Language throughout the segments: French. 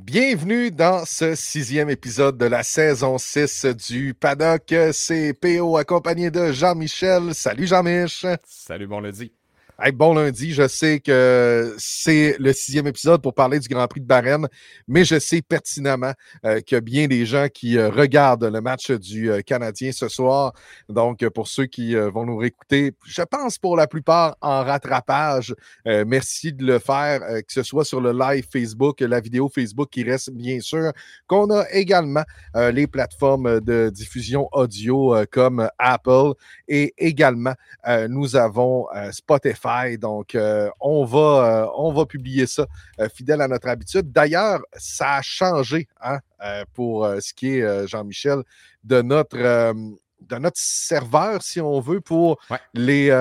Bienvenue dans ce 6e épisode de la saison 6 du Paddock. C'est PO accompagné de Jean-Michel. Salut Jean-Mich. Salut, bon lundi. Hey, bon lundi, je sais que c'est le 6e épisode pour parler du Grand Prix de Bahreïn, mais je sais pertinemment qu'il y a bien des gens qui regardent le match du Canadien ce soir. Donc, pour ceux qui vont nous réécouter, je pense pour la plupart en rattrapage, merci de le faire, que ce soit sur le live Facebook, la vidéo Facebook qui reste bien sûr, qu'on a également les plateformes de diffusion audio comme Apple et également nous avons Spotify. Donc, on va publier ça fidèle à notre habitude. D'ailleurs, ça a changé pour ce qui est, Jean-Michel, de notre serveur, si on veut, pour les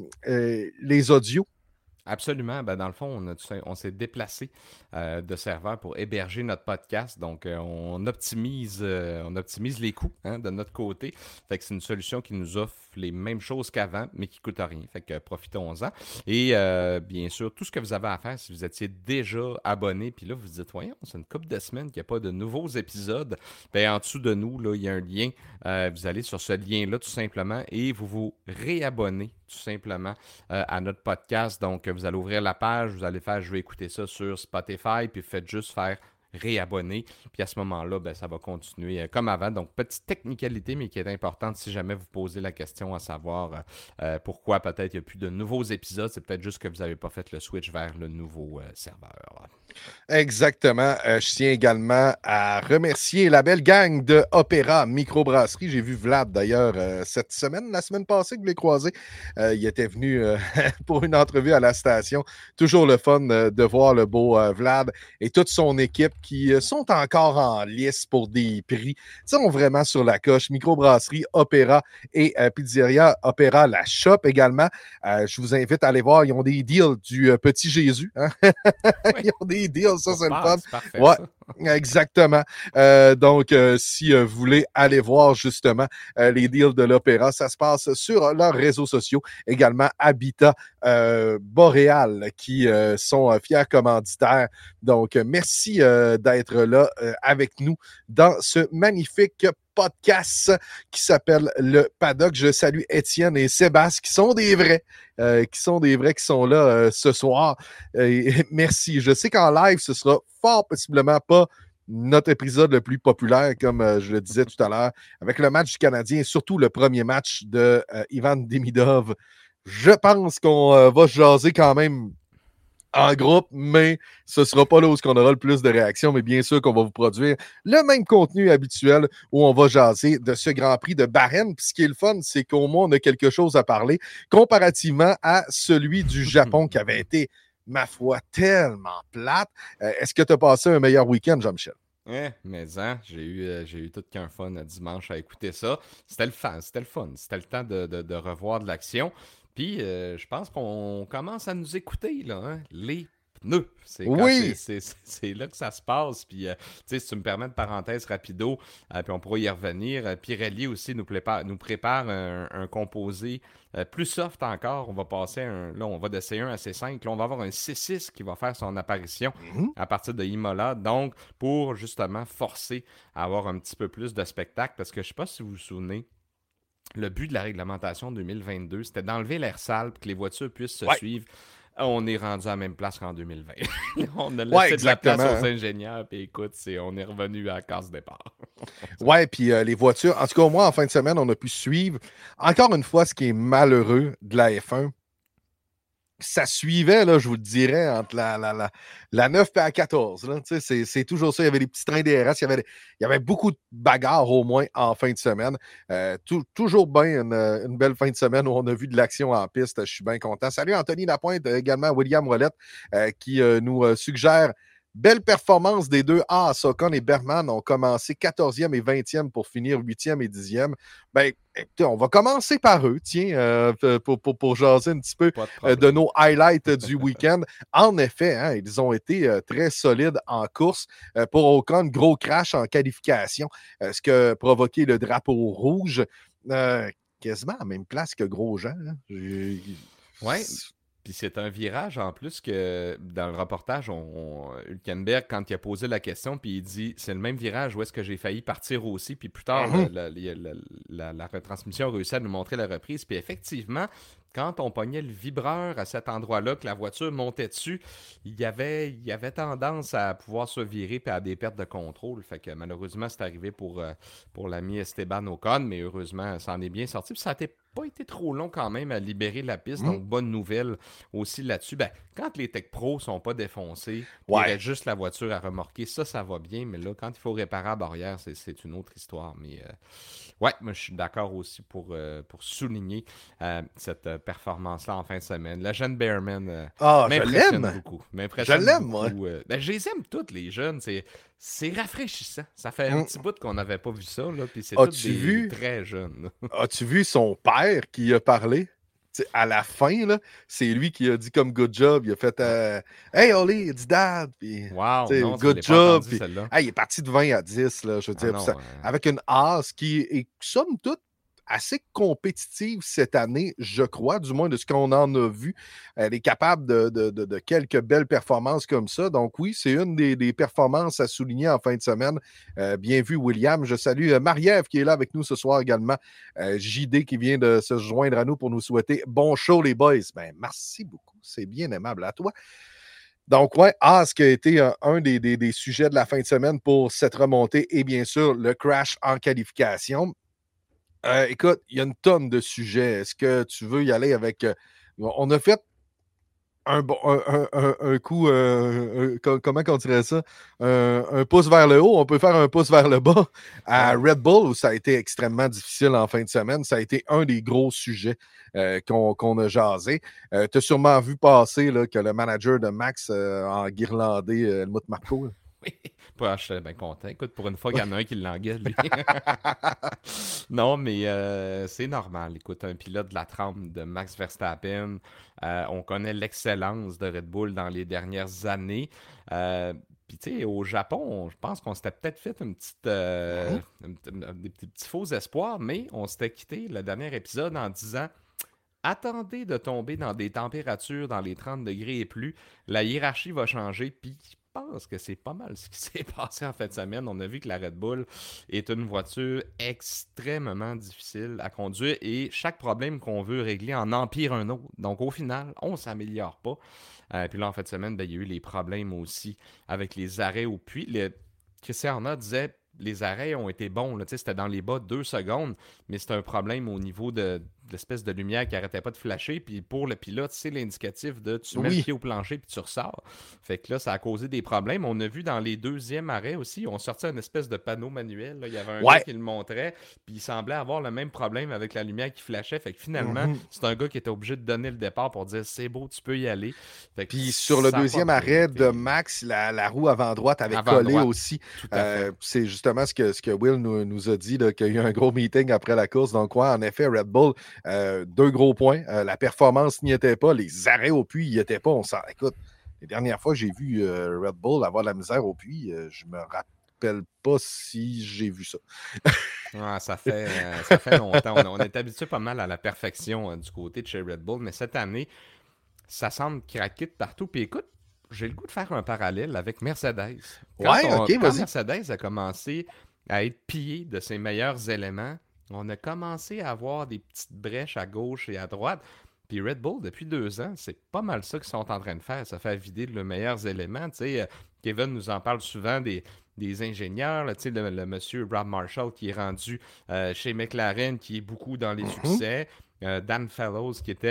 audios. Absolument. Ben, dans le fond, on s'est déplacé de serveur pour héberger notre podcast. Donc, on optimise les coûts de notre côté. Fait que c'est une solution qui nous offre les mêmes choses qu'avant, mais qui ne coûte rien. Fait que profitons-en. Et bien sûr, tout ce que vous avez à faire, si vous étiez déjà abonné, puis là, vous vous dites, voyons, c'est une couple de semaines qu'il n'y a pas de nouveaux épisodes. Ben, en dessous de nous, là, il y a un lien. Vous allez sur ce lien-là, tout simplement, et vous vous réabonnez tout simplement à notre podcast. Donc, vous allez ouvrir la page, vous allez faire « Je vais écouter ça sur Spotify », puis faites juste faire « Réabonner ». Puis à ce moment-là, ben, ça va continuer comme avant. Donc, petite technicalité, mais qui est importante si jamais vous posez la question à savoir pourquoi peut-être il n'y a plus de nouveaux épisodes. C'est peut-être juste que vous n'avez pas fait le switch vers le nouveau serveur. Exactement. Je tiens également à remercier la belle gang de Opéra Microbrasserie. J'ai vu Vlad d'ailleurs cette semaine, la semaine passée que je l'ai croisé. Il était venu pour une entrevue à la station. Toujours le fun de voir le beau Vlad et toute son équipe qui sont encore en lice pour des prix. Ils sont vraiment sur la coche. Microbrasserie, Opéra et Pizzeria Opéra, la shop également. Je vous invite à aller voir. Ils ont des deals du Petit Jésus. Hein? Ils ont des deals, ça c'est le fun. C'est parfait, ouais, ça. exactement. Donc, si vous voulez aller voir justement les deals de l'Opéra, ça se passe sur leurs réseaux sociaux. Également, Habitat Boréal, qui sont fiers commanditaires. Donc, merci d'être là avec nous dans ce magnifique podcast qui s'appelle Le Paddock. Je salue Étienne et Sébastien qui sont des vrais, qui sont là ce soir. Merci. Je sais qu'en live, ce sera fort possiblement pas notre épisode le plus populaire, comme je le disais tout à l'heure, avec le match du Canadien et surtout le premier match de Ivan Demidov. Je pense qu'on va jaser quand même en groupe, mais ce ne sera pas là où on aura le plus de réactions, mais bien sûr qu'on va vous produire le même contenu habituel où on va jaser de ce Grand Prix de Bahreïn. Puis ce qui est le fun, c'est qu'au moins on a quelque chose à parler comparativement à celui du Japon qui avait été, ma foi, tellement plate. Est-ce que tu as passé un meilleur week-end, Jean-Michel? Mais j'ai eu tout qu'un fun dimanche à écouter ça. C'était le fun. C'était le temps de revoir de l'action. Puis, je pense qu'on commence à nous écouter, là, hein? Les pneus. Oui! C'est là que ça se passe. Puis, si tu me permets de parenthèse rapido, puis on pourra y revenir. Pirelli aussi nous prépare un composé plus soft encore. On va passer on va de C1 à C5. Là, on va avoir un C6 qui va faire son apparition à partir de Imola. Donc, pour justement forcer à avoir un petit peu plus de spectacle. Parce que je ne sais pas si vous vous souvenez, le but de la réglementation 2022, c'était d'enlever l'air sale pour que les voitures puissent se suivre. On est rendu à la même place qu'en 2020. On a laissé de la place aux ingénieurs, puis écoute, on est revenu à la case départ. Ouais, puis les voitures, en tout cas, moi, en fin de semaine, on a pu suivre. Encore une fois, ce qui est malheureux de la F1, ça suivait, là, je vous le dirais, entre la 9 et la 14. Là. C'est toujours ça. Il y avait des petits trains DRS. Il y avait beaucoup de bagarres, au moins, en fin de semaine. Toujours bien une belle fin de semaine où on a vu de l'action en piste. Je suis bien content. Salut Anthony Lapointe, également William Ouellette, qui nous suggère belle performance des deux. Ocon et Berman ont commencé 14e et 20e pour finir 8e et 10e. Ben, écoutez, on va commencer par eux, tiens, pour jaser un petit peu de nos highlights du week-end. En effet, ils ont été très solides en course. Pour Ocon, gros crash en qualification, ce qui a provoqué le drapeau rouge. Quasiment à la même place que Grosjean. Ouais. Puis c'est un virage en plus que dans le reportage, Hülkenberg, quand il a posé la question, puis il dit c'est le même virage où est-ce que j'ai failli partir aussi. Puis plus tard, Mhm. la retransmission a réussi à nous montrer la reprise. Puis effectivement, quand on pognait le vibreur à cet endroit-là, que la voiture montait dessus, il y avait tendance à pouvoir se virer et à des pertes de contrôle. Fait que malheureusement, c'est arrivé pour l'ami Esteban Ocon, mais heureusement, ça en est bien sorti. Puis ça n'a pas été trop long quand même à libérer la piste, Mhm. donc bonne nouvelle aussi là-dessus. Ben, quand les Tech Pro sont pas défoncés, puis il Ouais. reste juste la voiture à remorquer, ça va bien, mais là, quand il faut réparer la barrière, c'est une autre histoire. Mais ouais, moi je suis d'accord aussi pour souligner cette performance-là en fin de semaine. La jeune Bearman Ah, je m'impressionne l'aime. beaucoup. Je M'impressionne l'aime, moi. beaucoup. Ben, je les aime toutes, les jeunes. C'est rafraîchissant. Ça fait un Mm. petit bout qu'on n'avait pas vu ça, là, puis c'est tous As-tu des vu, très jeunes. as-tu vu son père qui a parlé? T'sais, à la fin, là, c'est lui qui a dit comme good job. Il a fait Ouais. Hey Oli, it's dad. Puis, Wow, non, je ne good l'ai pas job. entendu Puis, celle-là. hey, il est parti de 20 à 10. Là, je veux Ah dire, puis non. avec une as qui est, somme toute, assez compétitive cette année, je crois, du moins de ce qu'on en a vu. Elle est capable de quelques belles performances comme ça. Donc oui, c'est une des performances à souligner en fin de semaine. Bien vu, William. Je salue Marie-Ève qui est là avec nous ce soir également. JD qui vient de se joindre à nous pour nous souhaiter bon show, les boys. Ben, merci beaucoup. C'est bien aimable à toi. Donc, ouais, ce qui a été un des sujets de la fin de semaine pour cette remontée et bien sûr le crash en qualification. Écoute, il y a une tonne de sujets. Est-ce que tu veux y aller avec. On a fait un coup, comment on dirait ça? Un pouce vers le haut, on peut faire un pouce vers le bas. À Ouais. Red Bull, où ça a été extrêmement difficile en fin de semaine, ça a été un des gros sujets qu'on a jasé. Tu as sûrement vu passer là, que le manager de Max en guirlandais, Helmut Marko. Oui. Je suis bien content. Écoute, pour une fois qu'il y en a un qui l'engueule, lui. Non, mais c'est normal. Écoute, un pilote de la trempe de Max Verstappen, on connaît l'excellence de Red Bull dans les dernières années. Puis, tu sais, au Japon, je pense qu'on s'était peut-être fait une petite, Mhm. des petits faux espoirs, mais on s'était quitté le dernier épisode en disant attendez de tomber dans des températures dans les 30 degrés et plus. La hiérarchie va changer. Puis je pense que c'est pas mal ce qui s'est passé en fin de semaine. On a vu que la Red Bull est une voiture extrêmement difficile à conduire et chaque problème qu'on veut régler en empire un autre. Donc au final, on ne s'améliore pas. Puis là, en fin de semaine, ben, il y a eu les problèmes aussi avec les arrêts au puits. Christian Horner disait les arrêts ont été bons. Là, c'était dans les bas 2 secondes, mais c'est un problème au niveau de l'espèce de lumière qui n'arrêtait pas de flasher. Puis pour le pilote, c'est l'indicatif de tu mets le Oui. pied au plancher puis tu ressors. Fait que là, ça a causé des problèmes. On a vu dans les deuxièmes arrêts aussi, on sortait une espèce de panneau manuel. Là. Il y avait un gars Ouais. qui le montrait, puis il semblait avoir le même problème avec la lumière qui flashait. Fait que finalement, Mhm. c'est un gars qui était obligé de donner le départ pour dire c'est beau, tu peux y aller. Fait que Puis sur le ça n'a pas deuxième bien arrêt de été. Max, la roue avant droite avait Avant collé droite, aussi. tout à fait. C'est justement ce que Will nous a dit, là, qu'il y a eu un gros meeting après la course. Donc, ouais, en effet, Red Bull, 2 gros points. La performance n'y était pas. Les arrêts au puits n'y étaient pas. Écoute, les dernières fois que j'ai vu Red Bull avoir de la misère au puits, je me rappelle pas si j'ai vu ça. Ah, ça fait longtemps. On est habitué pas mal à la perfection du côté de chez Red Bull, mais cette année, ça semble craquer de partout. Puis écoute, j'ai le goût de faire un parallèle avec Mercedes. Ouais, OK, Quand vas-y. Mercedes a commencé à être pillé de ses meilleurs éléments, on a commencé à avoir des petites brèches à gauche et à droite. Puis Red Bull, depuis 2 ans, c'est pas mal ça qu'ils sont en train de faire. Ça fait vider de leurs meilleurs éléments. Tu sais, Kevin nous en parle souvent des ingénieurs. Là, tu sais, le monsieur Rob Marshall qui est rendu chez McLaren, qui est beaucoup dans les Mhm. succès. Dan Fellows, qui était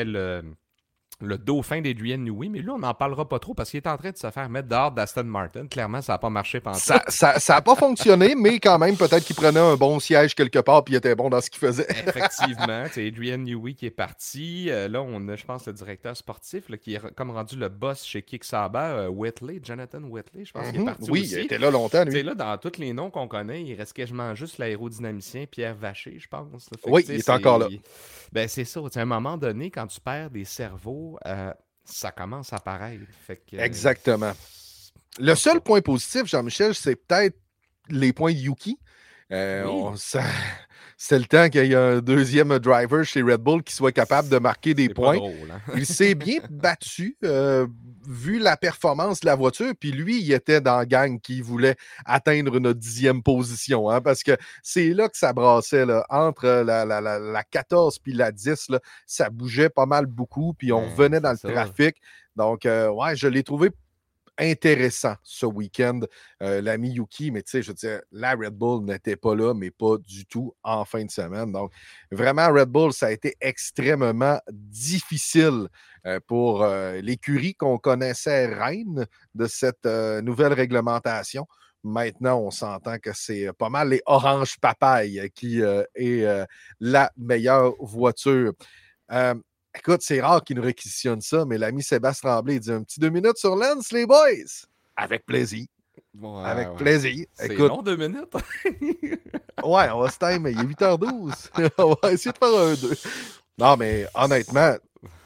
le dauphin d'Adrian Newey, mais lui, on n'en parlera pas trop parce qu'il est en train de se faire mettre dehors d'Aston Martin. Clairement, ça n'a pas marché Ça pantoute. a pas fonctionné, mais quand même, peut-être qu'il prenait un bon siège quelque part et il était bon dans ce qu'il faisait. Effectivement, c'est Adrian Newey qui est parti. Là, on a, je pense, le directeur sportif là, qui est comme rendu le boss chez Kicksaba, Whitley, Jonathan Whitley, je pense qu'il est Mhm. parti Oui, il aussi. était là longtemps, Tu sais, lui. là, dans tous les noms qu'on connaît, il reste quasiment juste l'aérodynamicien Pierre Vacher, je pense. Là. Fait que, Oui, tu il sais, est encore là. ben, c'est ça. Tu sais, à un moment donné, quand tu perds des cerveaux, ça commence à paraître. Fait que, Exactement. Le en tout seul cas, point positif, Jean-Michel, c'est peut-être les points de Yuki. oui. c'est le temps qu'il y ait un deuxième driver chez Red Bull qui soit capable de marquer des points. Drôle, hein? Il s'est bien battu, vu la performance de la voiture. Puis lui, il était dans la gang qui voulait atteindre une 10e position. Hein, parce que c'est là que ça brassait. Là, entre la 14 puis la 10, là, ça bougeait pas mal beaucoup. Puis on revenait dans le trafic. Donc, ouais, je l'ai trouvé intéressant ce week-end, l'ami Yuki, mais tu sais, je veux dire, la Red Bull n'était pas là, mais pas du tout en fin de semaine. Donc, vraiment, Red Bull, ça a été extrêmement difficile pour l'écurie qu'on connaissait reine de cette nouvelle réglementation. Maintenant, on s'entend que c'est pas mal les Orange Papaye qui est la meilleure voiture. Écoute, c'est rare qu'il nous réquisitionne ça, mais l'ami Sébastien Tremblay dit un petit 2 minutes sur Lens, les boys. Avec plaisir. Avec plaisir. C'est Écoute, long, 2 minutes. ouais, on va se timer. Il est 8h12. On va essayer de faire un 2. Non, mais honnêtement,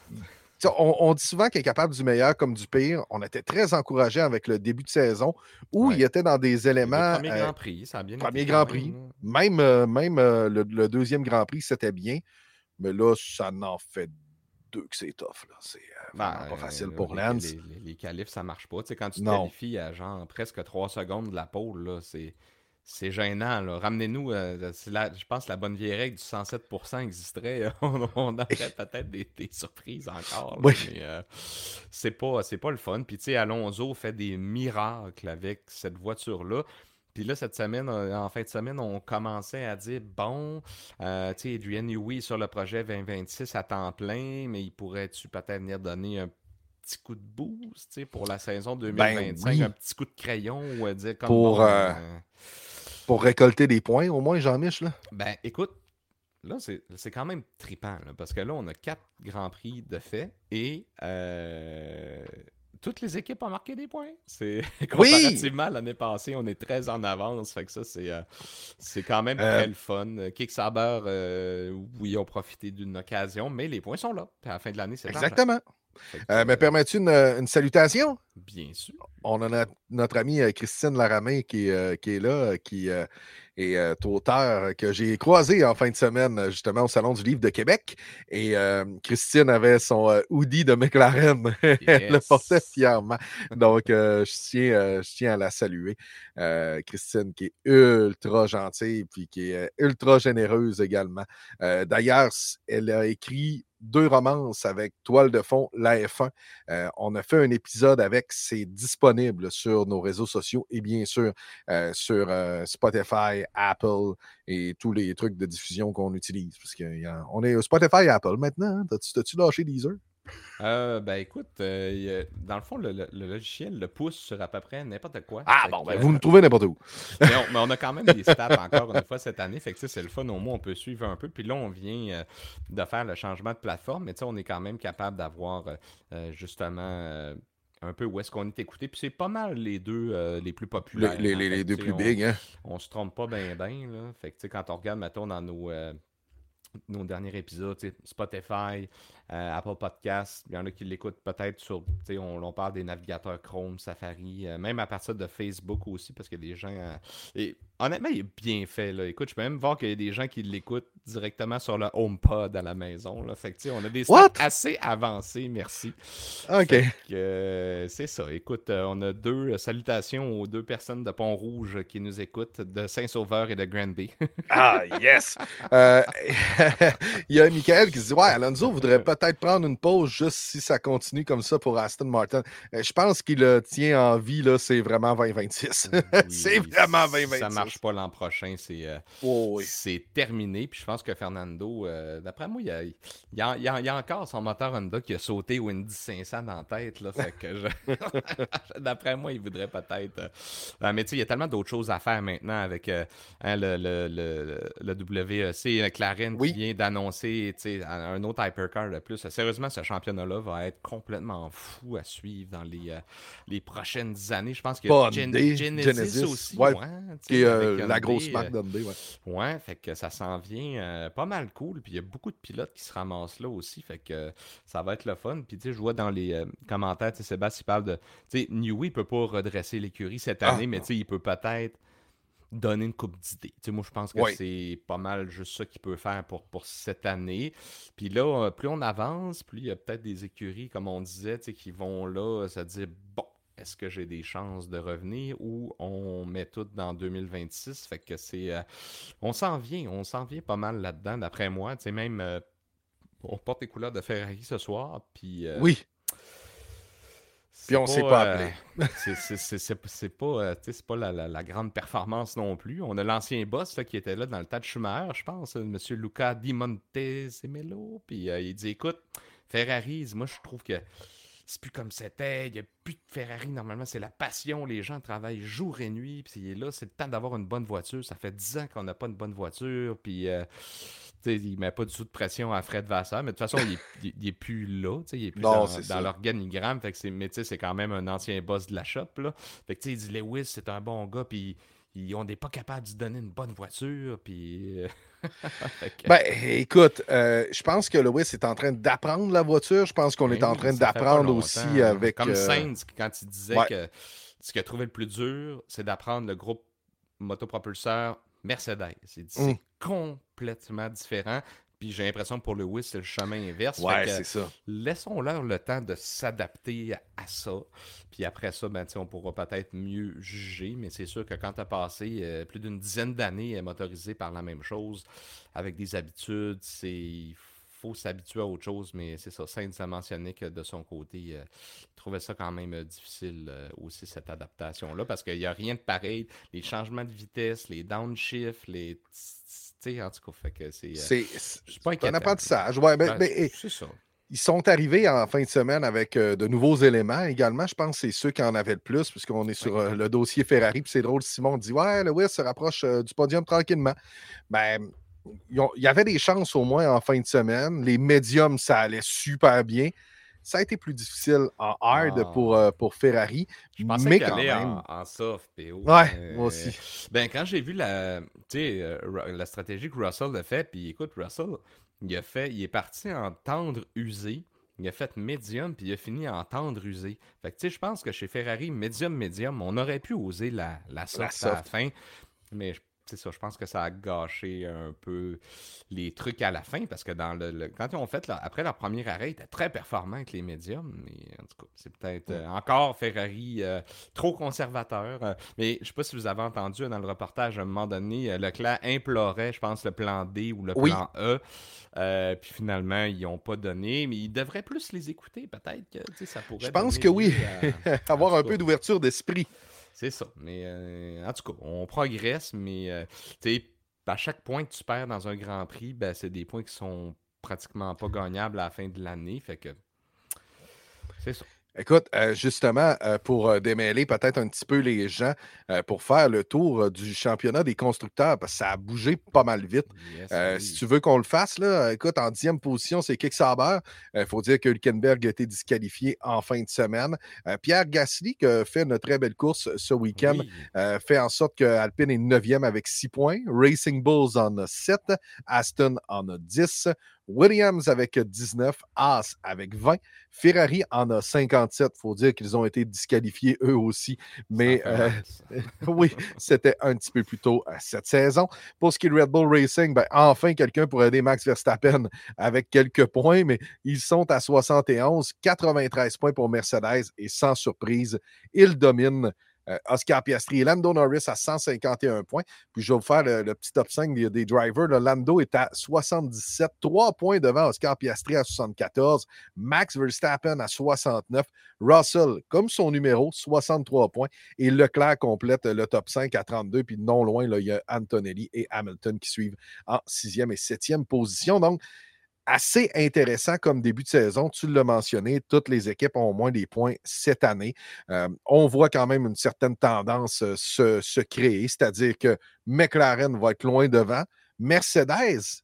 on dit souvent qu'il est capable du meilleur comme du pire. On était très encouragés avec le début de saison où il était dans des éléments. Le premier Grand Prix, ça a bien été. Premier Grand Prix. Même le deuxième Grand Prix, c'était bien. Mais là, ça n'en fait deux que c'est tough. Là. C'est vraiment pas facile pour Lance. Les qualifs, ça marche pas. Tu sais, quand tu te qualifies à genre presque 3 secondes de la pole, là, c'est gênant. Là. Ramenez-nous, je pense que la bonne vieille règle du 107% existerait. On aurait peut-être des surprises encore. Là, oui. Mais c'est pas le fun. Puis tu sais, Alonso fait des miracles avec cette voiture-là. Puis là, cette semaine, en fin de semaine, on commençait à dire, bon, tu sais, Adrian Newey sur le projet 2026 à temps plein, mais il pourrait-tu peut-être venir donner un petit coup de boost pour la saison 2025, oui. un petit coup de crayon ou dire comme pour récolter des points, au moins, Jean-Mich, là? Ben, écoute, là, c'est quand même trippant, là, parce que là, on a 4 Grands Prix de fait et toutes les équipes ont marqué des points. C'est comparativement à l'année passée, on est très en avance. Fait que ça, c'est quand même très le fun. Kicksabber, oui, ont profité d'une occasion, mais les points sont là. Puis à la fin de l'année, c'est exactement. Mais permets-tu une salutation? Bien sûr. On a notre amie Christine Laramé qui est là, qui est auteur que j'ai croisé en fin de semaine, justement, au Salon du Livre de Québec. Et Christine avait son hoodie de McLaren. Elle le portait fièrement. Donc, je tiens à la saluer. Christine, qui est ultra gentille puis qui est ultra généreuse également. D'ailleurs, elle a écrit 2 romances avec toile de fond, la F1. On a fait un épisode avec, c'est disponible sur nos réseaux sociaux et bien sûr sur Spotify, Apple et tous les trucs de diffusion qu'on utilise. Parce qu'on est Spotify et Apple maintenant. Hein? T'as-tu lâché Deezer? Ben écoute, dans le fond, le logiciel le pousse sur à peu près n'importe quoi. Ah bon, ben vous nous trouvez n'importe où. mais on a quand même des stats encore une fois cette année. Fait que c'est le fun, au moins on peut suivre un peu. Puis là, on vient de faire le changement de plateforme, mais on est quand même capable d'avoir justement un peu où est-ce qu'on est écouté. Puis c'est pas mal les deux les plus populaires. Les deux plus big, hein? On se trompe pas bien. Fait que quand on regarde, mettons, dans nos derniers épisodes, Spotify, Apple Podcasts, il y en a qui l'écoutent peut-être sur, on parle des navigateurs Chrome, Safari, même à partir de Facebook aussi, parce qu'il y a des gens... et honnêtement, il est bien fait. Là. Écoute, je peux même voir qu'il y a des gens qui l'écoutent directement sur le HomePod à la maison. Là. Fait que, on a des stats assez avancés, merci. OK. C'est ça. Écoute, on a 2 salutations aux 2 personnes de Pont-Rouge qui nous écoutent, de Saint-Sauveur et de Granby. Ah, yes! Il y a Michael qui se dit, ouais, Alonso voudrait peut-être prendre une pause juste si ça continue comme ça pour Aston Martin. Je pense qu'il le tient en vie, là, c'est vraiment 2026. Oui, c'est vraiment 2026. Ça marche pas l'an prochain, c'est terminé. Puis je pense que Fernando, d'après moi, il y a encore son moteur Honda qui a sauté au Indy 500 dans la tête. Là, fait que d'après moi, il voudrait peut-être... mais tu sais, il y a tellement d'autres choses à faire maintenant avec le WEC, McLaren qui vient d'annoncer un autre hypercar de plus. Sérieusement, ce championnat-là va être complètement fou à suivre dans les prochaines années. Je pense que Genesis aussi, qui est la grosse marque d'Hyundai. Ouais, fait que ça s'en vient pas mal cool. Puis il y a beaucoup de pilotes qui se ramassent là aussi. Fait que ça va être le fun. Puis tu sais, je vois dans les commentaires, Sébastien, il parle de... Tu sais, Newey ne peut pas redresser l'écurie cette année, mais tu sais, il peut peut-être donner une coupe d'idées. Tu sais, moi, je pense que Oui. c'est pas mal juste ça qu'il peut faire pour cette année. Puis là, plus on avance, plus il y a peut-être des écuries, comme on disait, tu sais, qui vont là se dire, bon, est-ce que j'ai des chances de revenir ou on met tout dans 2026? Fait que on s'en vient pas mal là-dedans, d'après moi. Tu sais, même, on porte les couleurs de Ferrari ce soir, puis Oui. Puis c'est on pas, s'est pas appelé. c'est pas, tu sais, c'est pas la grande performance non plus. On a l'ancien boss là, qui était là dans le tas de Schumacher, je pense, M. Luca Di Montezemelo. Puis il dit, écoute, Ferrari, moi je trouve que c'est plus comme c'était. Il n'y a plus de Ferrari. Normalement, c'est la passion. Les gens travaillent jour et nuit. Puis là, c'est le temps d'avoir une bonne voiture. Ça fait 10 ans qu'on n'a pas une bonne voiture. Puis, tu sais, il ne met pas du tout de pression à Fred Vasseur. Mais de toute façon, il est plus là. Tu sais, il est plus Non, c'est dans ça. l'organigramme. Fait que mais tu sais, c'est quand même un ancien boss de la shop. Là. Fait que tu sais, il dit Lewis, c'est un bon gars. Puis, on n'est pas capable de lui donner une bonne voiture. Puis. Fait que, Ben, écoute, je pense que Lewis est en train d'apprendre la voiture. Je pense qu'on est ben en oui, train ça fait pas d'apprendre longtemps, aussi hein. avec. Comme Sainz, quand il disait Ouais, que ce qu'il a trouvé le plus dur, c'est d'apprendre le groupe motopropulseur Mercedes. Il dit hum, c'est complètement différent. Puis j'ai l'impression que pour Lewis, c'est le chemin inverse. Fait ouais, que c'est ça. laissons-leur le temps de s'adapter à ça. Puis après ça, ben, on pourra peut-être mieux juger. Mais c'est sûr que quand tu as passé plus d'une dizaine d'années motorisé par la même chose, avec des habitudes, il faut s'habituer à autre chose. Mais c'est ça, Sainz a mentionné que de son côté, il trouvait ça quand même difficile aussi, cette adaptation-là, parce qu'il n'y a rien de pareil. Les changements de vitesse, les downshifts, les... Tu sais, en tout cas, fait que c'est pas C'est un inquiétant. apprentissage. Ouais, Ben, mais c'est ça. ils sont arrivés en fin de semaine avec de nouveaux éléments également. Je pense que c'est ceux qui en avaient le plus, puisqu'on est Oui. sur le dossier Ferrari. Puis c'est drôle, Simon dit ouais, Lewis se rapproche du podium tranquillement. Ben, il y avait des chances au moins en fin de semaine. Les médiums, ça allait super bien. Ça a été plus difficile en hard Ah, pour Ferrari, je pensais mais qu'il quand allait même. en soft, PO. Ouais, moi aussi. Ben, quand j'ai vu la stratégie que Russell a fait, puis écoute, Russell, il est parti en tendre usé, il a fait médium, puis il a fini en tendre usé. Fait que, tu sais, je pense que chez Ferrari, médium, on aurait pu oser la La soft à la soft. fin, mais c'est ça, je pense que ça a gâché un peu les trucs à la fin, parce que quand ils ont fait, après leur premier arrêt, ils étaient très performants avec les médiums, mais en tout cas, c'est peut-être encore Ferrari trop conservateur. Mais je ne sais pas si vous avez entendu dans le reportage, à un moment donné, Leclerc implorait, je pense, le plan D ou le Oui, plan E, puis finalement, ils n'ont pas donné, mais ils devraient plus les écouter, peut-être que tu sais, ça je pourrait pense donner que oui. lieu en Avoir tout un cas. peu d'ouverture d'esprit. C'est ça. Mais en tout cas, on progresse, mais tu sais, à chaque point que tu perds dans un Grand Prix, ben, c'est des points qui sont pratiquement pas gagnables à la fin de l'année. Fait que c'est ça. Écoute, justement, pour démêler peut-être un petit peu les gens, pour faire le tour du championnat des constructeurs, parce que ça a bougé pas mal vite. Yes, Si oui. tu veux qu'on le fasse, là, écoute, en 10e position, c'est Kick Sauber. Il faut dire que Hülkenberg a été disqualifié en fin de semaine. Pierre Gasly, qui a fait une très belle course ce week-end, Oui. fait en sorte que Alpine est 9e avec 6 points. Racing Bulls en a 7. Aston en a 10. Williams avec 19. Haas avec 20. Ferrari en a 57. Il faut dire qu'ils ont été disqualifiés eux aussi. Ça Mais fait mal, ça. oui, c'était un petit peu plus tôt cette saison. Pour ce qui est de Red Bull Racing, ben, enfin quelqu'un pour aider Max Verstappen avec quelques points, mais ils sont à 71, 93 points pour Mercedes et sans surprise, ils dominent Oscar Piastri et Lando Norris à 151 points. Puis je vais vous faire le petit top 5 des drivers. Le Lando est à 77, 3 points devant Oscar Piastri à 74, Max Verstappen à 69, Russell, comme son numéro, 63 points. Et Leclerc complète le top 5 à 32. Puis non loin, là, il y a Antonelli et Hamilton qui suivent en 6e et 7e position. Donc, assez intéressant comme début de saison. Tu l'as mentionné, toutes les équipes ont au moins des points cette année. On voit quand même une certaine tendance se créer, c'est-à-dire que McLaren va être loin devant. Mercedes,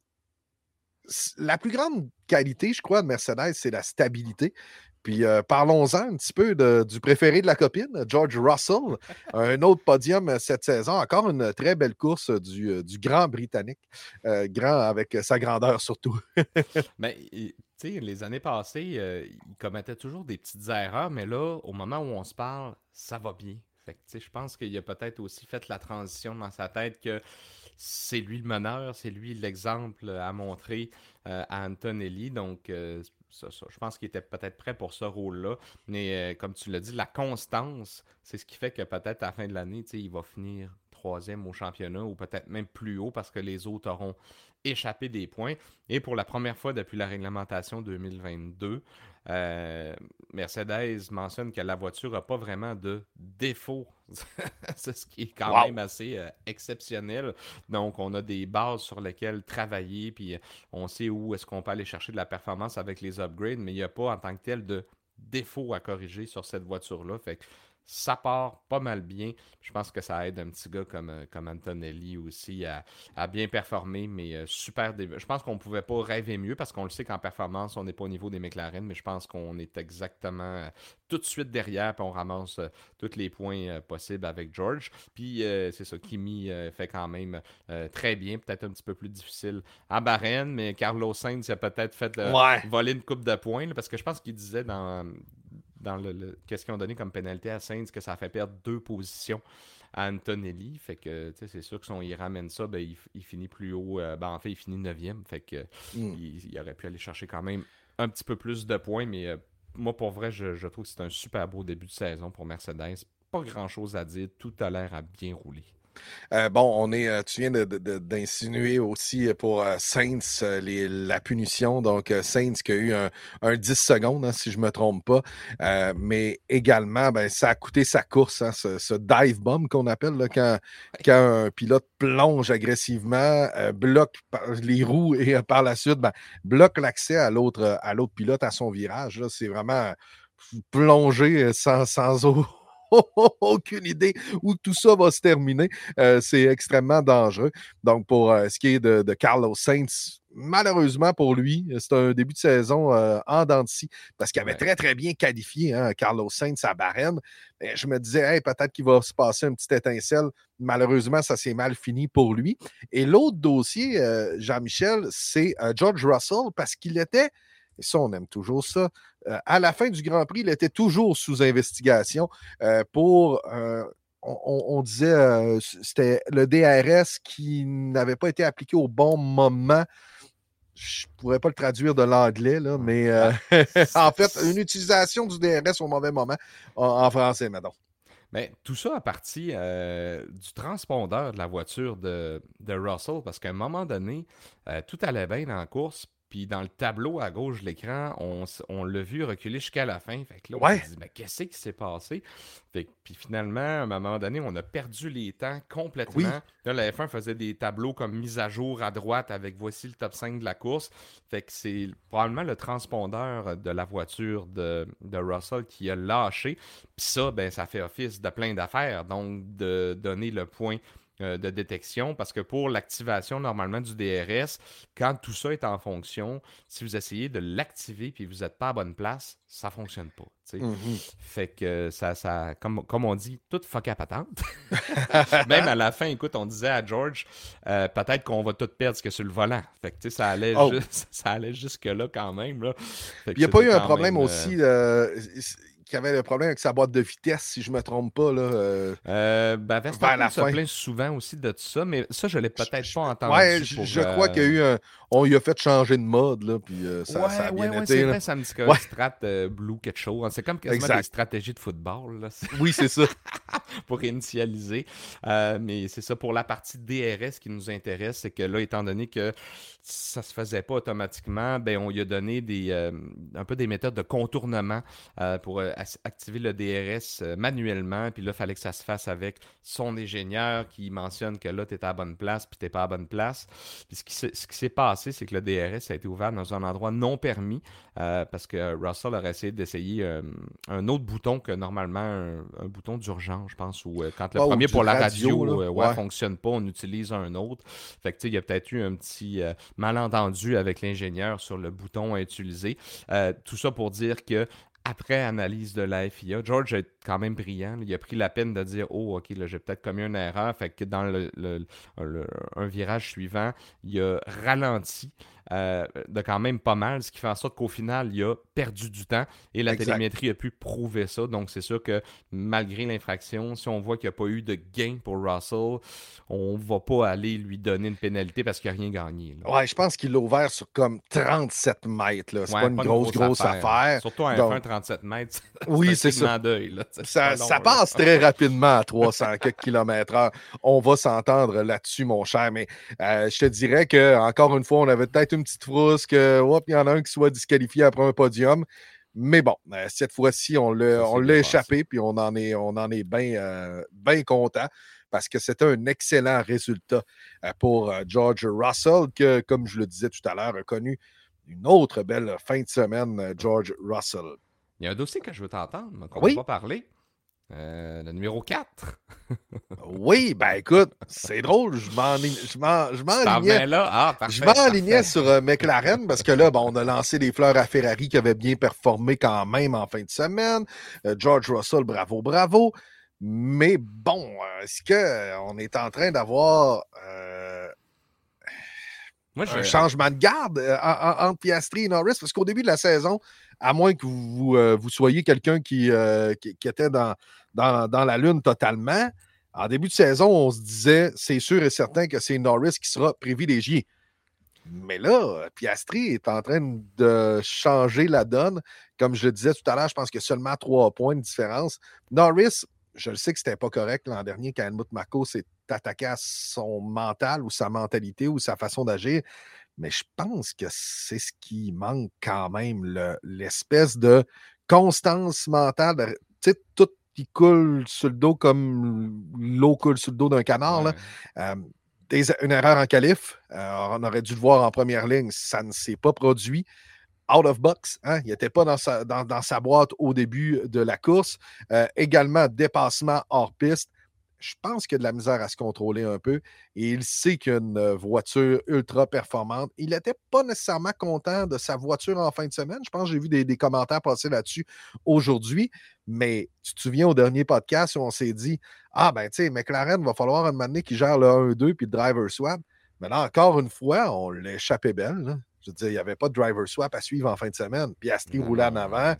la plus grande qualité, je crois, de Mercedes, c'est la stabilité. Puis parlons-en un petit peu du préféré de la copine, George Russell. Un autre podium cette saison. Encore une très belle course du grand Britannique. Grand avec sa grandeur surtout. Mais tu sais, les années passées, ils commettaient toujours des petites erreurs, mais là, au moment où on se parle, ça va bien. Fait que, je pense qu'il a peut-être aussi fait la transition dans sa tête que c'est lui le meneur, c'est lui l'exemple à montrer à Antonelli. Donc, je pense qu'il était peut-être prêt pour ce rôle-là. Mais comme tu l'as dit, la constance, c'est ce qui fait que peut-être à la fin de l'année, il va finir troisième au championnat ou peut-être même plus haut parce que les autres auront échappé des points. Et pour la première fois depuis la réglementation 2022, Mercedes mentionne que la voiture n'a pas vraiment de défaut. C'est ce qui est quand Wow! même assez exceptionnel. Donc, on a des bases sur lesquelles travailler, puis on sait où est-ce qu'on peut aller chercher de la performance avec les upgrades, mais il n'y a pas en tant que tel de défaut à corriger sur cette voiture-là. Fait que ça part pas mal bien. Je pense que ça aide un petit gars comme Antonelli aussi à bien performer, mais super. Je pense qu'on ne pouvait pas rêver mieux parce qu'on le sait qu'en performance, on n'est pas au niveau des McLaren, mais je pense qu'on est exactement tout de suite derrière, puis on ramasse tous les points possibles avec George. Puis c'est ça, Kimi fait quand même très bien, peut-être un petit peu plus difficile à Bahreïn, mais Carlos Sainz a peut-être fait Ouais. voler une coupe de points, là, parce que je pense qu'il disait dans qu'est-ce qu'ils ont donné comme pénalité à Sainz, que ça a fait perdre 2 positions à Antonelli. Fait que c'est sûr que si on y ramène ça, ben, il finit plus haut. En fait, il finit 9e. Fait que il aurait pu aller chercher quand même un petit peu plus de points. Mais moi, pour vrai, je trouve que c'est un super beau début de saison pour Mercedes. Pas grand-chose à dire. Tout a l'air à bien rouler. Bon, tu viens d'insinuer aussi pour Saints la punition. Donc, Saints qui a eu un 10 secondes, hein, si je ne me trompe pas. Mais également, ben, ça a coûté sa course, hein, ce dive bomb qu'on appelle là, quand un pilote plonge agressivement, bloque les roues et par la suite, ben, bloque l'accès à l'autre pilote à son virage. Là. C'est vraiment plonger sans eau. Aucune idée où tout ça va se terminer. C'est extrêmement dangereux. Donc, pour ce qui est de Carlos Sainz, malheureusement pour lui, c'est un début de saison en dents de scie parce qu'il avait très, très bien qualifié Carlos Sainz à Bahreïn. Et je me disais, hey, peut-être qu'il va se passer une petite étincelle. Malheureusement, ça s'est mal fini pour lui. Et l'autre dossier, Jean-Michel, c'est George Russell parce qu'il était, et ça, on aime toujours ça, à la fin du Grand Prix, il était toujours sous investigation on disait c'était le DRS qui n'avait pas été appliqué au bon moment. Je ne pourrais pas le traduire de l'anglais, là, mais en fait, une utilisation du DRS au mauvais moment en français, mettons. Mais tout ça a parti du transpondeur de la voiture de Russell, parce qu'à un moment donné, tout allait bien dans la course, puis dans le tableau à gauche de l'écran, on l'a vu reculer jusqu'à la fin. Fait que là, on s'est dit, mais qu'est-ce qui s'est passé? Puis finalement, à un moment donné, on a perdu les temps complètement. Oui. Là, la F1 faisait des tableaux comme mise à jour à droite avec voici le top 5 de la course. Fait que c'est probablement le transpondeur de la voiture de Russell qui a lâché. Puis ça, ben, ça fait office de plein d'affaires. Donc, de donner le point de détection, parce que pour l'activation normalement du DRS, quand tout ça est en fonction, si vous essayez de l'activer puis vous n'êtes pas à bonne place, ça ne fonctionne pas. Fait que ça comme on dit, tout fuck à patente. Même à la fin, écoute, on disait à George, peut-être qu'on va tout perdre ce que sur le volant. Fait que ça allait jusque-là quand même. Là. Il n'y a pas eu un problème aussi qui avait le problème avec sa boîte de vitesse, si je ne me trompe pas. Là, Verstappen se plaint souvent aussi de tout ça, mais ça, je ne l'ai peut-être pas entendu. Ouais, je crois qu'il y a eu on lui a fait changer de mode, là, puis ça a bien été. C'est vrai, ça me dit que strat blue quelque chose. C'est comme quasiment des stratégies de football. Là. Oui, c'est ça. Pour initialiser. Mais c'est ça, pour la partie DRS qui nous intéresse, c'est que là, étant donné que ça se faisait pas automatiquement, ben, on lui a donné un peu des méthodes de contournement pour activer le DRS manuellement. Puis là, il fallait que ça se fasse avec son ingénieur qui mentionne que là, tu es à la bonne place, puis tu n'es pas à la bonne place. Puis ce qui s'est passé, c'est que le DRS a été ouvert dans un endroit non permis parce que Russell aurait essayé d'essayer un autre bouton que normalement un bouton d'urgence, je pense, ou quand le premier pour la radio ne fonctionne pas, on utilise un autre. Fait que il y a peut-être eu un petit malentendu avec l'ingénieur sur le bouton à utiliser. Tout ça pour dire que après analyse de la FIA, George a quand même brillant. Il a pris la peine de dire « Oh, OK, là, j'ai peut-être commis une erreur. » Fait que dans un virage suivant, il a ralenti de quand même pas mal, ce qui fait en sorte qu'au final, il a perdu du temps et la Exact. télémétrie a pu prouver ça. Donc, c'est sûr que malgré l'infraction, si on voit qu'il n'y a pas eu de gain pour Russell, on va pas aller lui donner une pénalité parce qu'il n'a rien gagné. Là. Ouais, je pense qu'il l'a ouvert sur comme 37 mètres. Là. C'est pas Ouais, une pas une grosse grosse affaire. affaire. Surtout un Donc, F1 37 mètres, c'est oui, un c'est ça. clignement d'œil. Là. C'est pas long, Ça là. passe très rapidement à 300 quelques kilomètres-heure. On va s'entendre là-dessus, mon cher. Mais je te dirais que encore une fois, on avait peut-être une petite frousse que, hop, il y en a un qui soit disqualifié après un podium. Mais bon, cette fois-ci, on Ça s'est l'a bien échappé, passé. puis on en est bien content parce que c'était un excellent résultat pour George Russell, que, comme je le disais tout à l'heure, a connu une autre belle fin de semaine, George Russell. Il y a un dossier que je veux t'entendre, mais qu'on va Oui, pas parler. Le numéro 4. oui, ben écoute, c'est drôle, je Tu t'en m'enlignais. viens là? Ah, Je parfait, m'enlignais parfait. sur McLaren parce que là, bon, on a lancé des fleurs à Ferrari qui avaient bien performé quand même en fin de semaine. George Russell, bravo, bravo. Mais bon, est-ce qu'on est en train d'avoir Moi, un changement de garde entre Piastri et Norris? Parce qu'au début de la saison, à moins que vous soyez quelqu'un qui était dans la lune totalement, en début de saison, on se disait, c'est sûr et certain que c'est Norris qui sera privilégié. Mais là, Piastri est en train de changer la donne. Comme je le disais tout à l'heure, je pense qu'il y a seulement 3 points de différence. Norris, je le sais que c'était pas correct l'an dernier quand Helmut Marko s'est attaqué à son mental ou sa mentalité ou sa façon d'agir. Mais je pense que c'est ce qui manque quand même, l'espèce de constance mentale. Tu sais, tout qui coule sur le dos comme l'eau coule sur le dos d'un canard. Là. ouais. Euh, une erreur en qualif, on aurait dû le voir en première ligne, ça ne s'est pas produit. Out of box, hein? Il n'était pas dans sa boîte au début de la course. Également, dépassement hors piste. Je pense qu'il a de la misère à se contrôler un peu et il sait qu'il a une voiture ultra performante. Il n'était pas nécessairement content de sa voiture en fin de semaine. Je pense que j'ai vu des commentaires passer là-dessus aujourd'hui. Mais tu te souviens au dernier podcast où on s'est dit ah, ben, tu sais, McLaren, va falloir un moment donné qui gère le 1-2 puis le driver swap. Mais là, encore une fois, on l'a échappé belle. Là. Je veux dire, il n'y avait pas de driver swap à suivre en fin de semaine. Piastri Non, roulait en non. avant.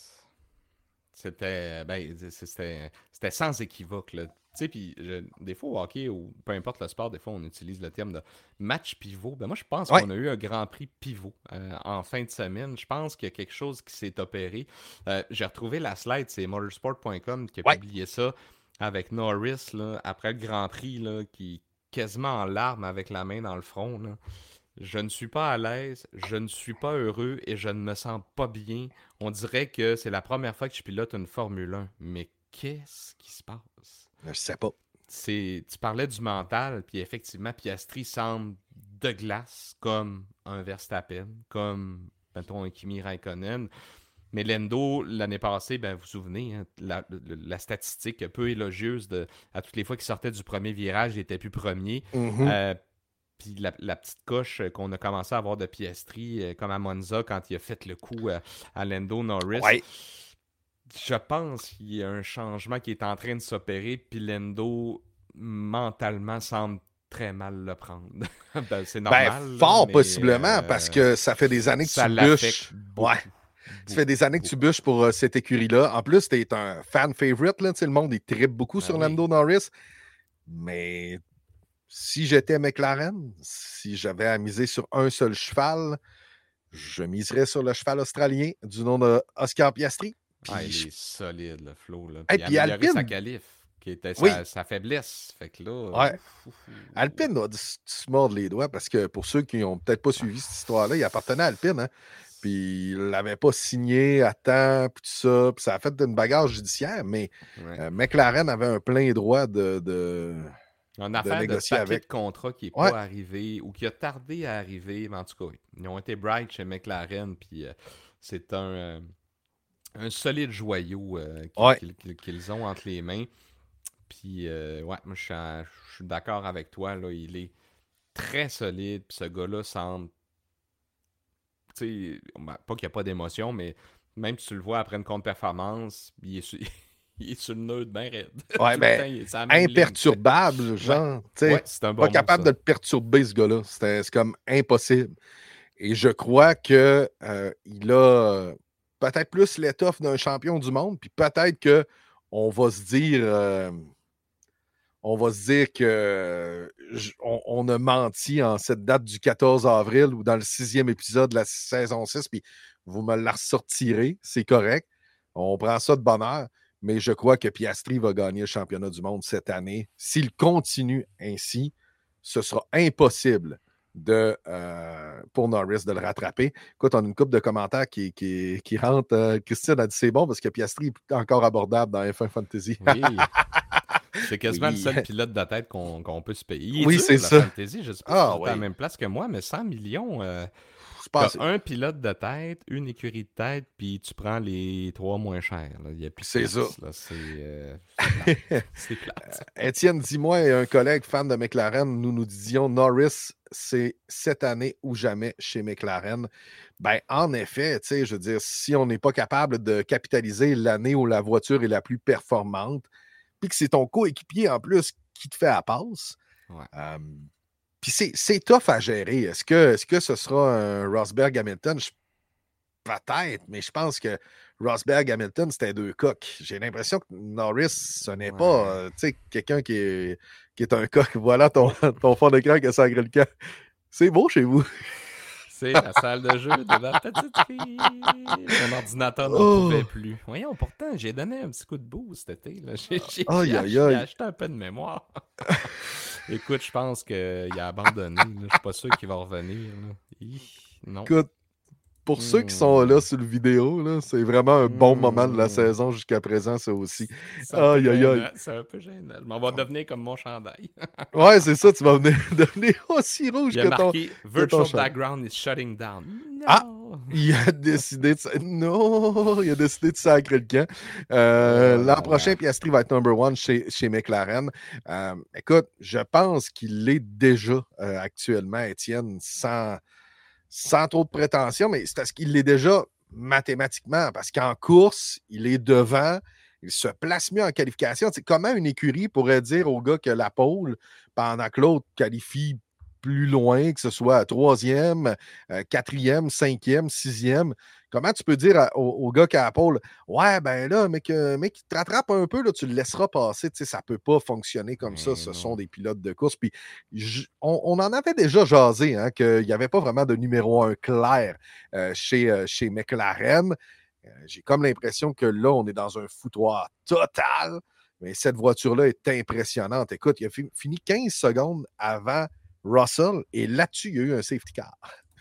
C'était sans équivoque. Là. Tu sais, puis des fois au hockey ou peu importe le sport, des fois on utilise le terme de match pivot. Ben moi, je pense Ouais, qu'on a eu un grand prix pivot en fin de semaine. Je pense qu'il y a quelque chose qui s'est opéré. J'ai retrouvé la slide, c'est motorsport.com qui a ouais. publié ça avec Norris là, après le grand prix là, qui quasiment en larmes avec la main dans le front. Là. Je ne suis pas à l'aise, je ne suis pas heureux et je ne me sens pas bien. On dirait que c'est la première fois que je pilote une Formule 1. Mais qu'est-ce qui se passe? Je sais pas. Tu parlais du mental, puis effectivement, Piastri semble de glace comme un Verstappen, comme, mettons, un Kimi Raikkonen. Mais Lando, l'année passée, ben, vous vous souvenez, hein, la statistique peu élogieuse à toutes les fois qu'il sortait du premier virage, il était plus premier. Mhm. Puis la petite coche qu'on a commencé à avoir de Piastri, comme à Monza, quand il a fait le coup à Lando Norris, Ouais. je pense qu'il y a un changement qui est en train de s'opérer, puis Lando, mentalement, semble très mal le prendre. Ben, c'est Ben, normal, là, fort mais possiblement, parce que ça fait des années que ça tu l'affecte bûches. Ouais. beaucoup. Ça fait Beaucoup, des années que tu beaucoup. bûches pour cette écurie-là. En plus, tu es un fan favorite. Là, tu sais, le monde, il trippe beaucoup Ben sur oui. Lando Norris. Mais si j'étais McLaren, si j'avais à miser sur un seul cheval, je miserais sur le cheval australien du nom de Oscar Piastri. Ah, Puis, il est solide, le flow. Là. hey, Puis puis améliorer sa Alpine, qualif, qui était oui, sa faiblesse. Fait que là, ouais. ouf, ouf, ouf. Alpine doit se mordre les doigts parce que pour ceux qui n'ont peut-être pas suivi cette histoire-là, il appartenait à Alpine. Hein? Puis il l'avait pas signé à temps, puis tout ça. Puis ça a fait une bagarre judiciaire, mais Ouais. McLaren avait un plein droit Une de affaire de négocier paquet de avec. contrat qui n'est Ouais, pas arrivé ou qui a tardé à arriver. Mais en tout cas, ils ont été bright chez McLaren. Puis c'est un solide joyau ouais. qu'ils ont entre les mains. Puis ouais, moi je suis d'accord avec toi. Là, il est très solide. Puis ce gars-là semble. Tu sais, pas qu'il n'y a pas d'émotion, mais même si tu le vois après une contre-performance, il est, il est sur le nœud de ben raide. Ouais, Tout le ben, temps, il est sur la même ligne. imperturbable, genre. Tu Ouais, sais, c'est un pas bon mot, capable ça. de le perturber, ce gars-là. C'est comme impossible. Et je crois que il a peut-être plus l'étoffe d'un champion du monde, puis peut-être que on va se dire, on va se dire que on a menti en cette date du 14 avril ou dans le 6e épisode de la saison 6, puis vous me la ressortirez, c'est correct. On prend ça de bonne heure, mais je crois que Piastri va gagner le championnat du monde cette année. S'il continue ainsi, ce sera impossible pour Norris de le rattraper. Écoute, on a une couple de commentaires qui rentrent. Christine a dit c'est bon parce que Piastri est encore abordable dans F1 Fantasy. Oui. C'est quasiment le Oui, seul pilote de tête qu'on peut se payer. Il est oui, dur, c'est la ça. fantasy. Je ne sais pas si Ah vous êtes à la oui, même place que moi, mais 100 millions, c'est tu pas as assez. un pilote de tête, une écurie de tête, puis tu prends les trois moins chers. Là. Il n'y a plus de C'est ça. course. Là. C'est plate. C'est plate. Étienne, dis-moi, et un collègue fan de McLaren, nous disions Norris, c'est cette année ou jamais chez McLaren. Ben, en effet, tu sais, je veux dire, si on n'est pas capable de capitaliser l'année où la voiture est la plus performante, puis que c'est ton coéquipier en plus qui te fait la passe, Ouais. puis c'est tough à gérer. Est-ce que ce sera un Rosberg-Hamilton? Peut-être, mais je pense que Rosberg-Hamilton, c'était deux coqs. J'ai l'impression que Norris, ce n'est pas Ouais. tu sais, quelqu'un qui est un coq. Voilà ton fond d'écran qui a sangré le camp. C'est beau chez vous. C'est la salle de jeu de la petite fille. Mon ordinateur n'en pouvait Oh, plus. Voyons, pourtant, j'ai donné un petit coup de boost cet été. Là. aïe, aïe, J'ai aïe. acheté un peu de mémoire. Écoute, je pense qu'il a abandonné. Là. Je suis pas sûr qu'il va revenir. Là. Non. Écoute, pour ceux qui sont là Hmm. sur le vidéo, là, c'est vraiment un bon moment de la Hmm. saison jusqu'à présent, ça aussi. C'est un peu Aïe, aïe, aïe. gênant. C'est un peu gênant. Je m'en vais devenir comme mon chandail. Ouais, c'est ça, tu vas devenir aussi rouge Il a marqué que ton Virtual chat. background is shutting down. Ah! Non. Il a décidé de... Non! Il a décidé de sacrer le camp. Oh L'an là prochain, là. Piastri va être number one chez McLaren. Écoute, je pense qu'il l'est déjà actuellement, Étienne, sans trop de prétention, mais c'est parce qu'il l'est déjà mathématiquement, parce qu'en course, il est devant, il se place mieux en qualification. C'est comment une écurie pourrait dire au gars que la pole, pendant que l'autre qualifie plus loin, que ce soit troisième, quatrième, cinquième, sixième, comment tu peux dire au gars qui a la pole, ouais, ben là, mec, il te rattrape un peu, là, tu le laisseras passer. Tu sais, ça ne peut pas fonctionner comme ça. Mais Ce sont non. des pilotes de course. Puis on en avait déjà jasé, hein, qu'il n'y avait pas vraiment de numéro un clair chez McLaren. J'ai comme l'impression que là, on est dans un foutoir total. Mais cette voiture-là est impressionnante. Écoute, il a fini 15 secondes avant Russell et là-dessus, il y a eu un safety car.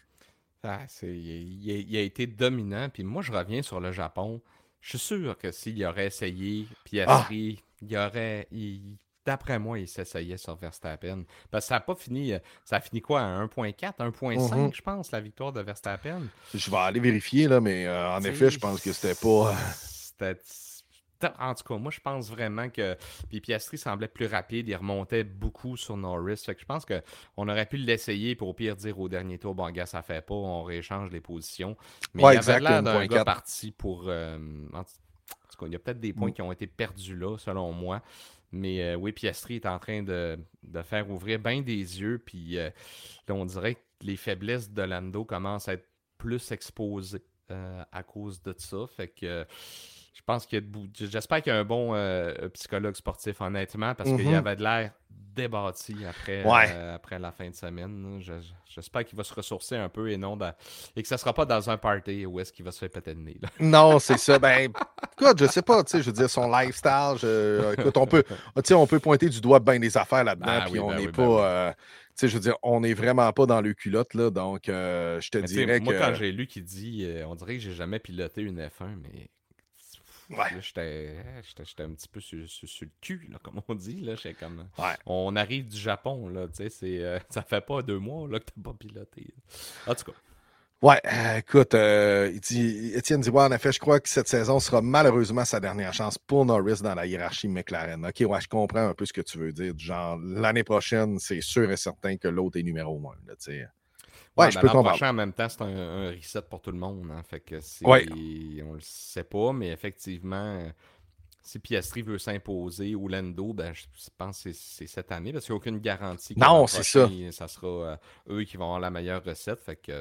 Il a été dominant. Puis moi, je reviens sur le Japon. Je suis sûr que s'il aurait essayé Ah, Piastri, d'après moi, il s'essayait sur Verstappen. Parce que ça n'a pas fini. Ça a fini quoi à 1.4, mhm. 1.5, je pense, la victoire de Verstappen. Je vais aller vérifier, là, mais en effet, je Tu pense que c'était sais, pas. c'était. En tout cas, moi, je pense vraiment que. Puis Piastri semblait plus rapide, il remontait beaucoup sur Norris. Fait que je pense qu'on aurait pu l'essayer pour au pire dire au dernier tour, bon, gars, ça fait pas, on rééchange les positions. Mais Ouais, il avait exact, l'air d'un gars 1.4. parti pour. En tout cas, il y a peut-être des points qui ont été perdus là, selon moi. Mais oui, Piastri est en train de faire ouvrir bien des yeux. Puis là, on dirait que les faiblesses de Lando commencent à être plus exposées à cause de ça. Fait que je pense j'espère qu'il y a un bon psychologue sportif, honnêtement, parce qu'il y Mhm. avait de l'air débattu Ouais. après la fin de semaine. Là. J'espère qu'il va se ressourcer un peu et que ça sera pas dans un party où est-ce qu'il va se faire péter le nez. Là. Non, c'est ça. Ben, écoute, je sais pas, tu sais, je veux dire, son lifestyle, écoute, on peut pointer du doigt bien des affaires là-dedans, Ben puis oui, on ben n'est oui, ben oui. pas, tu sais, je veux dire, on n'est vraiment pas dans le culotte, là, donc je te Mais tu sais, dirais moi, quand que, j'ai lu qu'il dit on dirait que j'ai jamais piloté une F1, mais ouais, là, j'étais un petit peu sur le cul, là, comme on dit. Là, j'étais comme, ouais. on arrive du Japon, là, tu sais, ça fait pas 2 mois là, que t'as pas piloté. En tout cas, Ouais, écoute, Étienne dit, ouais, en effet, je crois que cette saison sera malheureusement sa dernière chance pour Norris dans la hiérarchie McLaren. OK, ouais, je comprends un peu ce que tu veux dire. Genre, l'année prochaine, c'est sûr et certain que l'autre est numéro un, là, tu sais. Ouais, ouais, je ben peux l'an comprendre. prochain, en même temps, c'est un reset pour tout le monde. Hein, fait que Ouais. on le sait pas, mais effectivement, si Piastri veut s'imposer ou Lando, ben, je pense que c'est cette année, parce qu'il n'y a aucune garantie que l'an Non, c'est ça. prochain, ça sera eux qui vont avoir la meilleure recette. Fait que,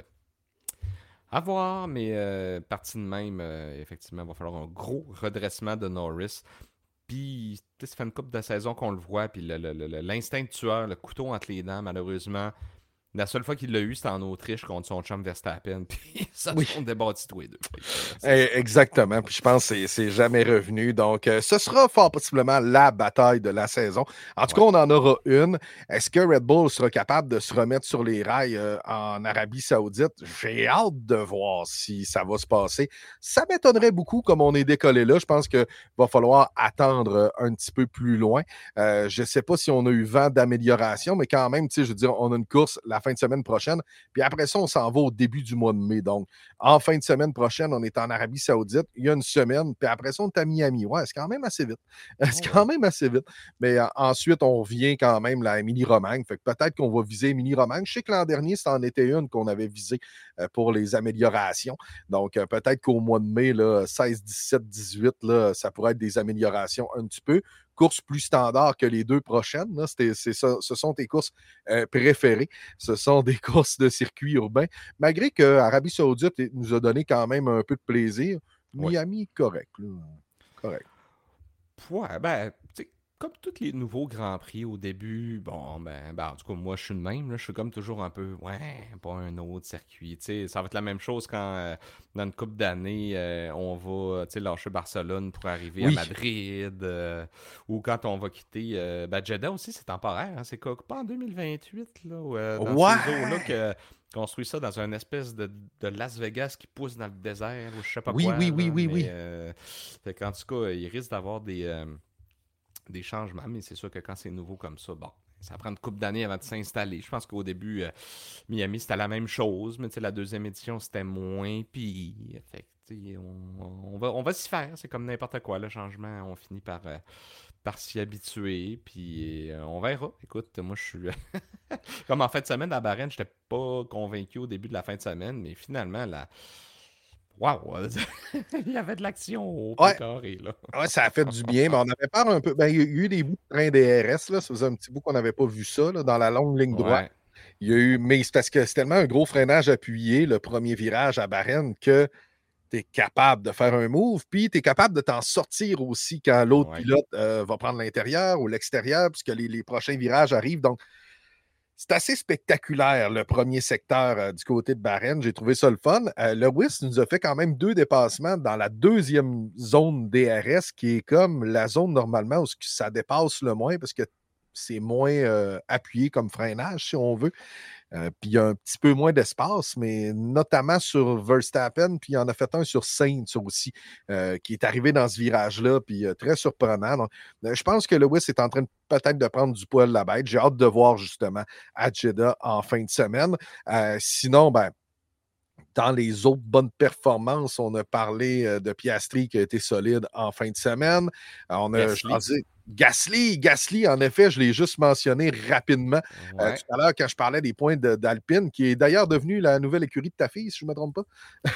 à voir, mais partie de même, effectivement, il va falloir un gros redressement de Norris. Puis, tu sais, ça fait une couple de saisons qu'on le voit, puis l'instinct de tueur, le couteau entre les dents, malheureusement, la seule fois qu'il l'a eu, c'était en Autriche contre son chum Verstappen, puis ça se Oui. sont débattus tous les deux. C'est ça. Exactement. Puis je pense que c'est jamais revenu. Donc, ce sera fort possiblement la bataille de la saison. En tout cas, Ouais. on en aura une. Est-ce que Red Bull sera capable de se remettre sur les rails en Arabie Saoudite? J'ai hâte de voir si ça va se passer. Ça m'étonnerait beaucoup comme on est décollé là. Je pense qu'il va falloir attendre un petit peu plus loin. Je ne sais pas si on a eu vent d'amélioration, mais quand même, tu sais, je veux dire, on a une course la fin de semaine prochaine. Puis après ça, on s'en va au début du mois de mai. Donc, en fin de semaine prochaine, on est en Arabie Saoudite. Il y a une semaine, puis après ça, on est à Miami. Ouais, c'est quand même assez vite. C'est Oh, quand ouais. même assez vite. Mais ensuite, on revient quand même à Émilie-Romagne. Fait que peut-être qu'on va viser Émilie-Romagne. Je sais que l'an dernier, c'en était une qu'on avait visée pour les améliorations. Donc, peut-être qu'au mois de mai, là, 16, 17, 18, là, ça pourrait être des améliorations un petit peu. Courses plus standards que les deux prochaines. Là. Ce sont tes courses préférées. Ce sont des courses de circuit urbain. Malgré que Arabie Saoudite nous a donné quand même un peu de plaisir, Oui. Miami, correct. Là. Correct. Ouais, ben, tu sais, comme tous les nouveaux Grands Prix au début, bon, ben, en tout cas, moi, je suis le même, là, je suis comme toujours un peu, ouais, pas un autre circuit, tu sais, ça va être la même chose quand, dans une couple d'années, on va, tu sais, lâcher Barcelone pour arriver à Oui. Madrid, ou quand on va quitter, ben, Jeddah aussi, c'est temporaire, hein, c'est pas en 2028, là, ou, dans ces eaux-là Ouais. que construit ça dans une espèce de Las Vegas qui pousse dans le désert ou je sais pas Oui, quoi, oui, oui, là, oui, mais oui. fait qu'en tout cas, il risque d'avoir des changements, mais c'est sûr que quand c'est nouveau comme ça, bon, ça prend une couple d'années avant de s'installer. Je pense qu'au début, Miami, c'était la même chose, mais tu sais, la deuxième édition, c'était moins pire. Fait que, tu sais, on va s'y faire. C'est comme n'importe quoi, le changement. On finit par s'y habituer, puis on verra. Écoute, moi, je suis... Comme en fin de semaine, à Bahreïn, j'étais pas convaincu au début de la fin de semaine, mais finalement, là, waouh! Il y avait de l'action au pied Ouais. carré, là. Ouais, ça a fait du bien, mais on avait peur un peu. Ben, il y a eu des bouts de train DRS, là. Ça faisait un petit bout qu'on n'avait pas vu ça, là, dans la longue ligne droite. Ouais, Il y a eu, mais c'est parce que c'est tellement un gros freinage appuyé, le premier virage à Bahreïn, que tu es capable de faire un move, puis tu es capable de t'en sortir aussi quand l'autre ouais. pilote va prendre l'intérieur ou l'extérieur, puisque les prochains virages arrivent. Donc, c'est assez spectaculaire, le premier secteur du côté de Bahreïn. J'ai trouvé ça le fun. Lewis nous a fait quand même 2 dépassements dans la deuxième zone DRS, qui est comme la zone normalement où ça dépasse le moins parce que c'est moins appuyé comme freinage, si on veut. Puis il y a un petit peu moins d'espace, mais notamment sur Verstappen, puis il en a fait un sur Sainz aussi, qui est arrivé dans ce virage-là, puis très surprenant. Donc, je pense que Lewis est en train peut-être de prendre du poil la bête. J'ai hâte de voir justement à Jeddah en fin de semaine. Sinon, ben, dans les autres bonnes performances, on a parlé de Piastri qui a été solide en fin de semaine. On a Gasly. jasé Gasly, en effet, je l'ai juste mentionné rapidement Ouais. tout à l'heure quand je parlais des points d'Alpine, qui est d'ailleurs devenue la nouvelle écurie de ta fille, si je ne me trompe pas.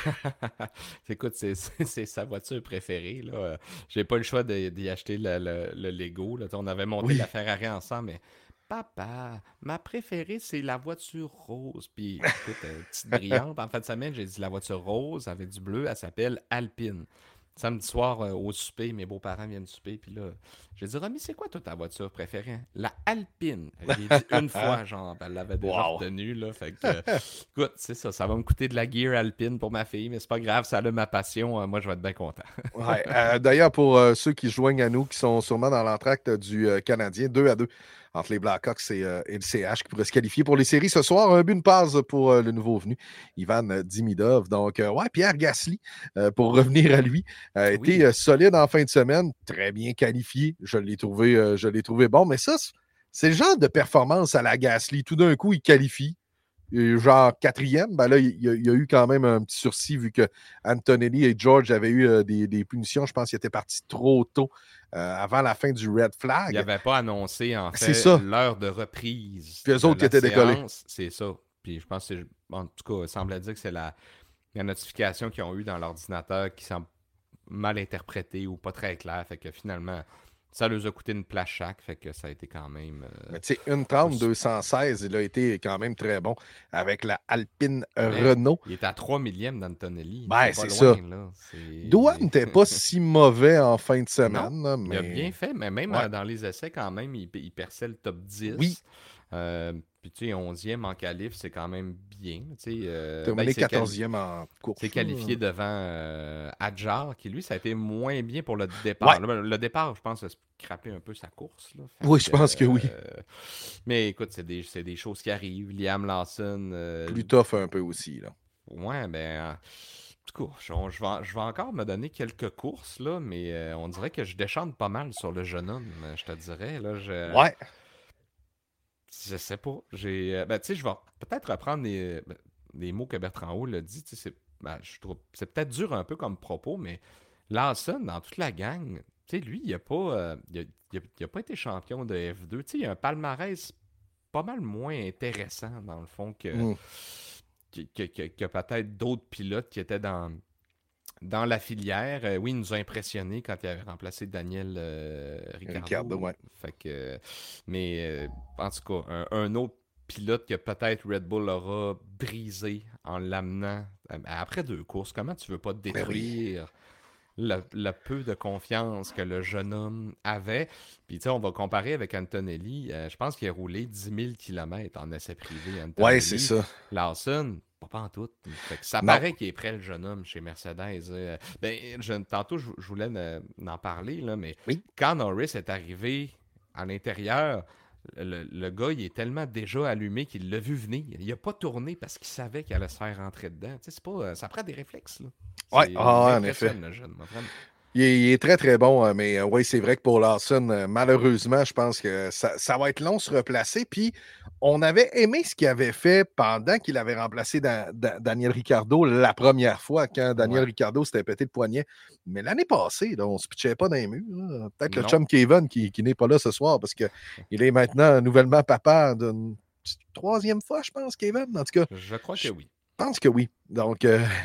Écoute, c'est sa voiture préférée, là. J'ai pas le choix d'y acheter le Lego, là. On avait monté Oui. la Ferrari ensemble, mais papa, ma préférée, c'est la voiture rose. Puis, écoute, petite brillante, en fin de semaine, j'ai dit la voiture rose avec du bleu, elle s'appelle Alpine. Samedi soir, au souper, mes beaux-parents viennent souper, puis là, j'ai dit, Romy, c'est quoi toi ta voiture préférée? La Alpine. J'ai dit une fois, genre, ben, elle l'avait déjà Wow. retenue, là. Fait que, écoute, c'est ça, ça va me coûter de la gear Alpine pour ma fille, mais c'est pas grave, ça a ma passion, moi, je vais être bien content. Ouais. D'ailleurs, pour ceux qui se joignent à nous, qui sont sûrement dans l'entracte du Canadien, 2-2 entre les Blackhawks et le CH qui pourraient se qualifier pour les séries ce soir. Un but, une passe pour le nouveau venu, Ivan Dimidov. Donc, ouais, Pierre Gasly, pour revenir à lui, a été Oui, solide en fin de semaine, très bien qualifié. Je l'ai trouvé bon, mais ça, c'est le genre de performance à la Gasly. Tout d'un coup, il qualifie. Genre quatrième, ben là, il y a eu quand même un petit sursis vu que Antonelli et George avaient eu des punitions. Je pense qu'ils étaient partis trop tôt avant la fin du red il flag. avait pas annoncé, en C'est fait, ça. l'heure de reprise Puis eux de autres qui la étaient décollés. séance, c'est ça. Puis je pense que en tout cas, il semblait dire que c'est la notification qu'ils ont eue dans l'ordinateur qui semble mal interprété ou pas très clair. Fait que finalement, ça leur a coûté une place chaque. Fait que ça a été quand même. Mais tu sais, une 30 216, il a été quand même très bon avec la Alpine Mais Renault. il est à 3 millièmes d'Antonelli. Ben, C'est pas c'est loin, ça. là. Douane n'était pas si mauvais en fin de Non, semaine, là, il a bien mais fait, mais même ouais. dans les essais, quand même, il perçait le top Oui, 10. Puis, tu sais, 11e en qualif, c'est quand même bien. Tu sais, terminé 14e en s'est course. qualifié devant Adjar, qui lui, ça a été moins bien pour le Ouais, départ. Le départ, je pense, a scrappé un peu sa course. Là. Fait oui, je que, pense que oui. mais écoute, c'est des choses qui arrivent. Liam Lawson, Plus tough un peu aussi, là. ouais, ben. En tout cas, je vais encore me donner quelques courses, là, mais on dirait que je déchante pas mal sur le jeune homme, je te dirais. Là, Ouais, je sais pas. Ben, tu sais, je vais peut-être reprendre les mots que Bertrand Haut l'a dit. Tu sais, je trouve c'est peut-être dur un peu comme propos, mais Lawson, dans toute la gang, tu sais, lui, il a pas, il a pas été champion de F2. Tu sais, il a un palmarès pas mal moins intéressant, dans le fond, mm, que peut-être d'autres pilotes qui étaient dans la filière. Oui, il nous a impressionnés quand il avait remplacé Daniel Ricardo, Ricciardo. ouais. Fait que, mais en tout cas, un autre pilote que peut-être Red Bull aura brisé en l'amenant après 2 courses. Comment tu veux pas Ben oui. détruire le peu de confiance que le jeune homme avait? Puis tu sais, on va comparer avec Antonelli. Je pense qu'il a roulé 10 000 km en essai privé, Ouais, c'est Antonelli. ça. Lawson, pas en tout. Fait que ça Non. paraît qu'il est prêt, le jeune homme, chez Mercedes. Ben, tantôt, je voulais en parler, là, mais Oui. quand Norris est arrivé à l'intérieur, le gars, il est tellement déjà allumé qu'il l'a vu venir. Il a pas tourné parce qu'il savait qu'il allait se faire rentrer dedans. Tu sais, c'est pas, ça prend des réflexes. Là. Ouais, Il ah, en effet. m'impressionne, le jeune, moi, vraiment. Il est très, très bon, mais oui, c'est vrai que pour Lawson, malheureusement, je pense que ça va être long de se replacer. Puis, on avait aimé ce qu'il avait fait pendant qu'il avait remplacé Daniel Ricciardo la première fois, quand Daniel Ouais. Ricciardo s'était pété le poignet. Mais l'année passée, là, on ne se pitchait pas dans les murs. Là. Peut-être le Non. chum Kevin qui n'est pas là ce soir parce qu'il est maintenant nouvellement papa d'une troisième fois, je pense, Kevin. En tout cas, Je crois que je oui. pense que oui. Donc,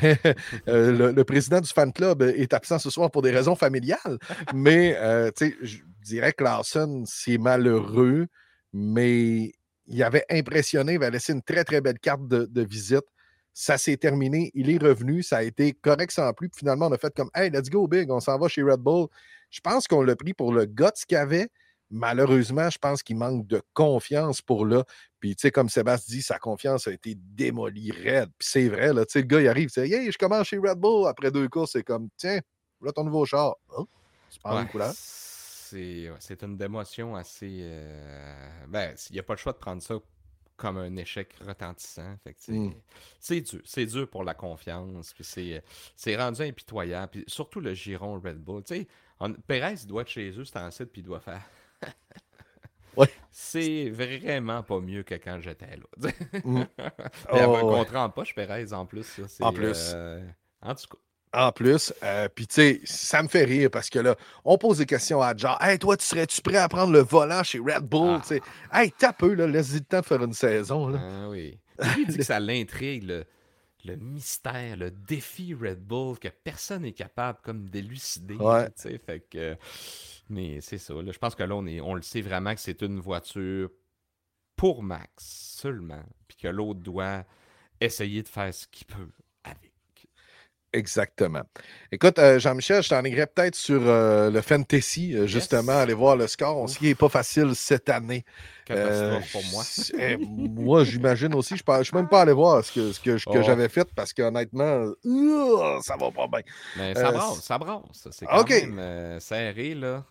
le président du fan club est absent ce soir pour des raisons familiales. Mais, tu sais, je dirais que Lawson, c'est malheureux, mais il avait impressionné, il avait laissé une très, très belle carte de visite. Ça s'est terminé, il est revenu, ça a été correct sans plus. Puis finalement, on a fait comme, hey, let's go big, on s'en va chez Red Bull. Je pense qu'on l'a pris pour le guts qu'il avait. Malheureusement, je pense qu'il manque de confiance pour là. Puis, tu sais, comme Sébastien dit, sa confiance a été démolie raide. Puis c'est vrai, là, tu sais, le gars, il arrive, c'est hey, je commence chez Red Bull après 2 courses, c'est comme, tiens, là, ton nouveau char. Oh, c'est pas Ouais, une couleur. c'est une démotion assez. Ben, il n'y a pas le choix de prendre ça comme un échec retentissant. Fait que Mm. c'est dur pour la confiance. Puis c'est rendu impitoyable. Puis surtout le giron Red Bull. Tu sais, Perez il doit être chez eux, c'est en site, puis il doit faire. Ouais. C'est vraiment pas mieux que quand j'étais là. Mm. Il y avait un Oh, ouais. contrat en poche, Perez, en plus. Ça, En plus. En tout cas. En plus, puis tu sais, ça me fait rire parce que là, on pose des questions à genre, hey, toi, tu serais-tu prêt à prendre le volant chez Red Bull? Tu sais, Ah, hey, t'as peu, là, laisse-y le temps de faire une saison, là. ah oui. Puis lui, il dit que ça l'intrigue, le mystère, le défi Red Bull que personne n'est capable comme d'élucider. Là, Ouais, tu sais, fait que, mais c'est ça. Là, je pense que là, on le sait vraiment que c'est une voiture pour Max seulement. Puis que l'autre doit essayer de faire ce qu'il peut avec. exactement. Écoute, Jean-Michel, je t'enlignerais peut-être sur le Fantasy, justement, Yes! aller voir le score. On sait qu'il n'est Ouf! pas facile cette année. Catastrophe pour moi. Moi, j'imagine aussi, je ne suis même pas allé voir ce que Oh, j'avais fait parce qu'honnêtement, ça va pas bien. mais ça Euh, brasse, ça brasse. C'est quand OK. même serré, là.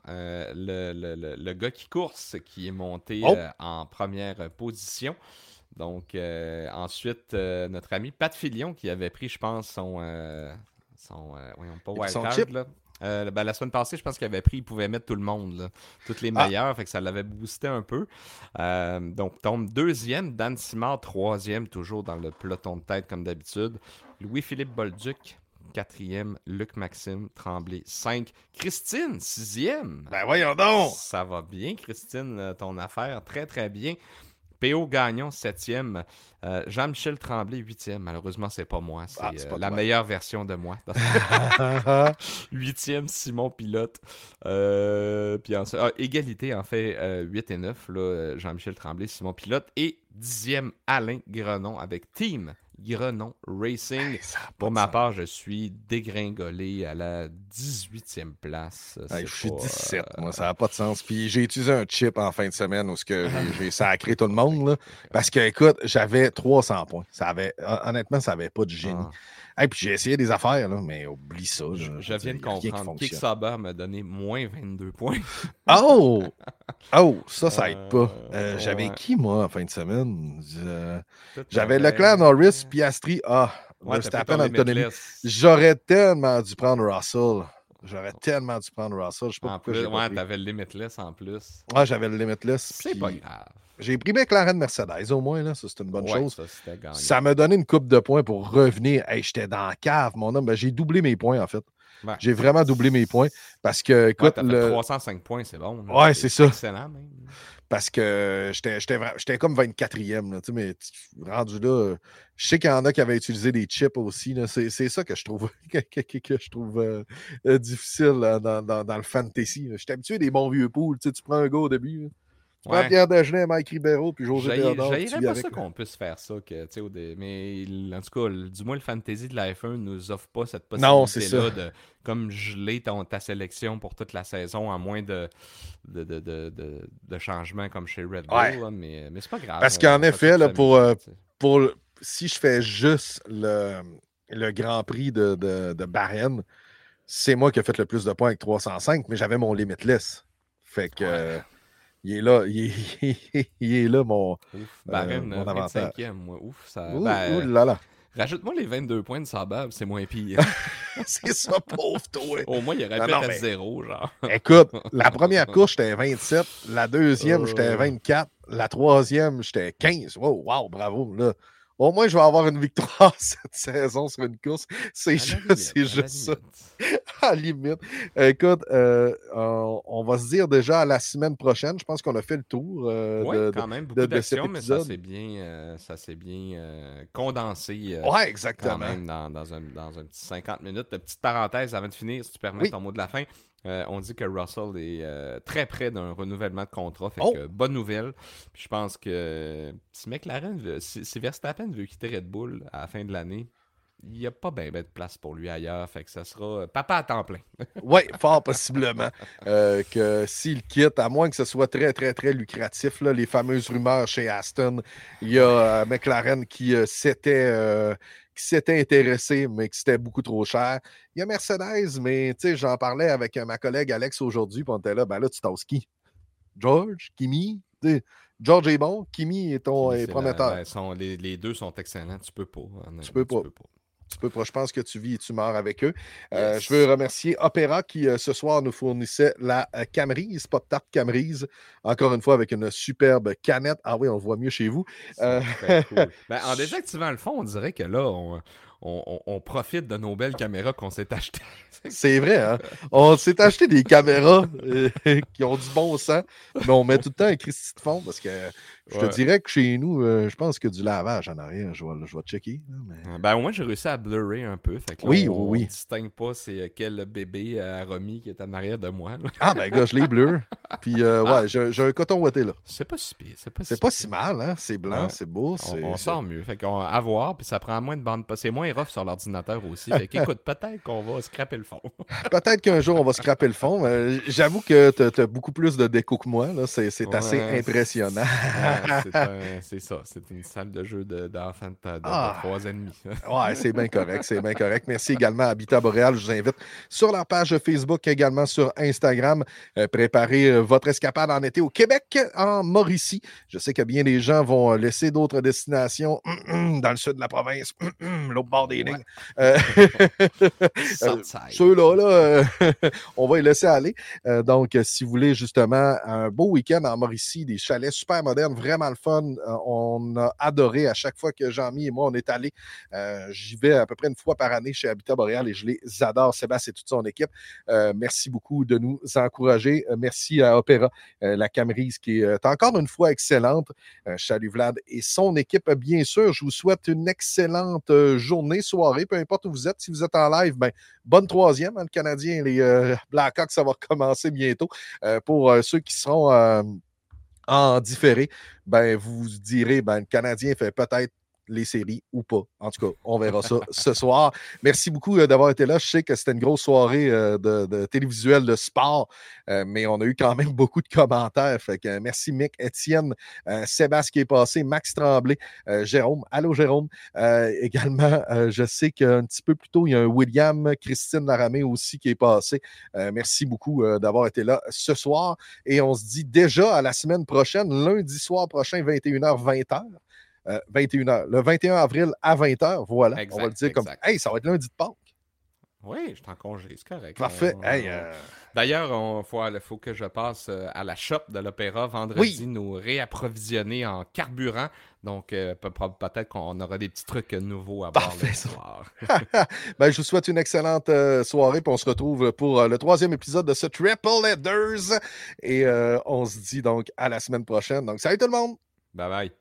Le gars qui course, qui est monté Oh, en première position. Donc, ensuite, notre ami Pat Fillion, qui avait pris, je pense, voyons, pas et puis son wildcard, chip. là. Ben, la semaine passée, je pense qu'il avait pris, il pouvait mettre tout le monde, là, toutes les Ah, meilleurs, fait que ça l'avait boosté un peu. Donc, tombe deuxième, Dan Simard, troisième, toujours dans le peloton de tête comme d'habitude. Louis-Philippe Bolduc, quatrième. Luc-Maxime Tremblay, 5. Christine, sixième. ben voyons donc. Ça va bien, Christine, ton affaire, très très bien. P.O. Gagnon, 7e. Jean-Michel Tremblay, 8e. Malheureusement, c'est pas moi. C'est pas la toi. meilleure version de moi. 8e, Simon Pilote. Puis ensuite, égalité, en fait, 8 et 9. Là, Jean-Michel Tremblay, Simon Pilote. Et 10e, Alain Grenon avec Team Grenon Racing. Pour ma part, je suis dégringolé à la 18e place. Je suis 17, moi, ça n'a pas de sens. Puis j'ai utilisé un chip en fin de semaine où j'ai sacré tout le monde. Là, parce que, écoute, j'avais 300 points. Honnêtement, ça n'avait pas de génie. Et puis j'ai essayé des affaires, là, mais oublie ça. Là, je viens de comprendre. Kicksaber m'a donné moins 22 points. Oh! Ça aide pas. J'avais qui, moi, en fin de semaine? J'avais Leclerc, Norris, Piastri. Verstappen, Antonelli. J'aurais tellement dû prendre Russell. Je sais pas en pourquoi plus, j'ai pas pris. T'avais le Limitless en plus. J'avais le Limitless. C'est pas grave. J'ai pris McLaren Mercedes, au moins. Là. Ça, c'est une bonne chose. Ça m'a donné une coupe de points pour revenir. Hey, j'étais dans la cave, mon homme. J'ai doublé mes points, en fait. Ouais, j'ai vraiment doublé mes points. Parce que, écoute. T'as fait 305 points, c'est bon. Là. Ouais, c'est ça. Excellent, même. Parce que j'étais comme 24e. Là, mais rendu là, je sais qu'il y en a qui avaient utilisé des chips aussi. Là. C'est ça que je trouve, difficile là, dans le fantasy. Je suis habitué des bons vieux poules. Tu prends un gars au début. Là. Tu prends Pierre Dagenet, Mike Ribeiro, puis José Théodore. J'haïrais pas ça qu'on puisse faire ça. Mais en tout cas, du moins, le fantasy de la F1 nous offre pas cette possibilité-là de comme geler ta sélection pour toute la saison, à moins de changements comme chez Red Bull. Ouais. Là, mais c'est pas grave. Parce qu'en effet, là, si je fais juste le Grand Prix de Bahreïn, c'est moi qui ai fait le plus de points avec 305, mais j'avais mon limitless. Fait que... Il est là, mon avantage. 25e, moi. Ouf, ça... là. Rajoute-moi les 22 points de Sabab, c'est moins pire. C'est ça, pauvre toi. Au moins, il aurait pu être à 0, genre. Écoute, la première course, j'étais à 27. La deuxième, j'étais à 24. La troisième, j'étais à 15. Wow, bravo, là. Au moins, je vais avoir une victoire cette saison sur une course. C'est juste ça. À la limite. Écoute, on va se dire déjà à la semaine prochaine. Je pense qu'on a fait le tour. Oui, quand même, beaucoup d'actions, mais ça s'est bien condensé. Oui, exactement. Quand même, dans un petit 50 minutes. De petite parenthèse avant de finir, si tu permets ton mot de la fin. On dit que Russell est très près d'un renouvellement de contrat. Fait que bonne nouvelle. Puis je pense que si McLaren, si Verstappen veut quitter Red Bull à la fin de l'année, il n'y a pas bien de place pour lui ailleurs. Fait que ça sera papa à temps plein. Oui, fort possiblement. Que s'il quitte, à moins que ce soit très, très, très lucratif, là, les fameuses rumeurs chez Aston, il y a McLaren qui s'était intéressé, mais que c'était beaucoup trop cher. Il y a Mercedes, mais j'en parlais avec ma collègue Alex aujourd'hui, puis on était là, ben là, tu tasses qui? George? Kimi? George est bon, Kimi est prometteur. Les deux sont excellents, tu peux pas. Tu peux pas. Je pense que tu vis et tu meurs avec eux. Yes. Je veux remercier Opéra qui, ce soir, nous fournissait la Camerise, Pop Tart Camerise, encore une fois avec une superbe canette. Ah oui, on le voit mieux chez vous. Très cool. En désactivant le fond, on dirait que là, on profite de nos belles caméras qu'on s'est achetées. C'est vrai, hein? On s'est acheté des caméras qui ont du bon sens, mais on met tout le temps un Christy de fond parce que je te dirais que chez nous, je pense que du lavage en arrière. Je vais checker. Mais... au moins, j'ai réussi à blurrer un peu. Fait que là, on ne distingue pas c'est quel bébé a remis qui est en arrière de moi. Là. Ah, ben, gars, je l'ai bleu. Puis, j'ai un coton ouaté là. C'est pas si pire. C'est pas si mal, hein? C'est blanc, c'est beau. On sort mieux. Fait qu'on à voir, puis ça prend moins de bande. C'est moins rough sur l'ordinateur aussi. Fait qu'écoute, peut-être qu'on va scraper le fond. Peut-être qu'un jour, on va scraper le fond. J'avoue que tu as beaucoup plus de déco que moi. Là. C'est assez impressionnant. C'est ça. C'est une salle de jeu d'enfants de 3 ennemis. Ouais, c'est bien correct. C'est bien correct. Merci également à Habitat Boréal. Je vous invite sur leur page Facebook, également sur Instagram. Préparez votre escapade en été au Québec, en Mauricie. Je sais que bien des gens vont laisser d'autres destinations dans le sud de la province, l'autre bord bord des Ouais. lignes. Southside. Ceux-là, on va les laisser aller. Donc, si vous voulez justement un beau week-end en Mauricie, des chalets super modernes, vraiment le fun. On a adoré à chaque fois que Jean-Mi et moi, on est allés. J'y vais à peu près une fois par année chez Habitat Boréal et je les adore, Sébastien et toute son équipe. Merci beaucoup de nous encourager. Merci à Opéra, la Camerise qui est encore une fois excellente. Salut Vlad et son équipe, bien sûr. Je vous souhaite une excellente journée, soirée, peu importe où vous êtes. Si vous êtes en live, ben, bonne troisième. Hein, le Canadien, les Blackhawks, ça va recommencer bientôt. Pour ceux qui seront en différé, ben, vous vous direz, ben, le Canadien fait peut-être les séries ou pas. En tout cas, on verra ça ce soir. Merci beaucoup d'avoir été là. Je sais que c'était une grosse soirée de télévisuel de sport, mais on a eu quand même beaucoup de commentaires. Fait que, merci Mick, Étienne, Sébastien qui est passé, Max Tremblay, Jérôme. Allô Jérôme. Également, je sais qu'un petit peu plus tôt, il y a un William, Christine Laramé aussi qui est passé. Merci beaucoup d'avoir été là ce soir. Et on se dit déjà à la semaine prochaine, lundi soir prochain, 21h, 20h. 21h. Le 21 avril à 20h, voilà. Exact, on va le dire comme hey, ça va être lundi de Pâques. Oui, je suis en congé, c'est correct. Parfait. D'ailleurs, il faut que je passe à la shop de l'Opéra vendredi, nous réapprovisionner en carburant. Donc, peut-être qu'on aura des petits trucs nouveaux à voir le soir. Ben, je vous souhaite une excellente soirée, puis on se retrouve pour le 3e épisode de ce Triple Headers. Et on se dit donc à la semaine prochaine. Donc, salut tout le monde! Bye bye!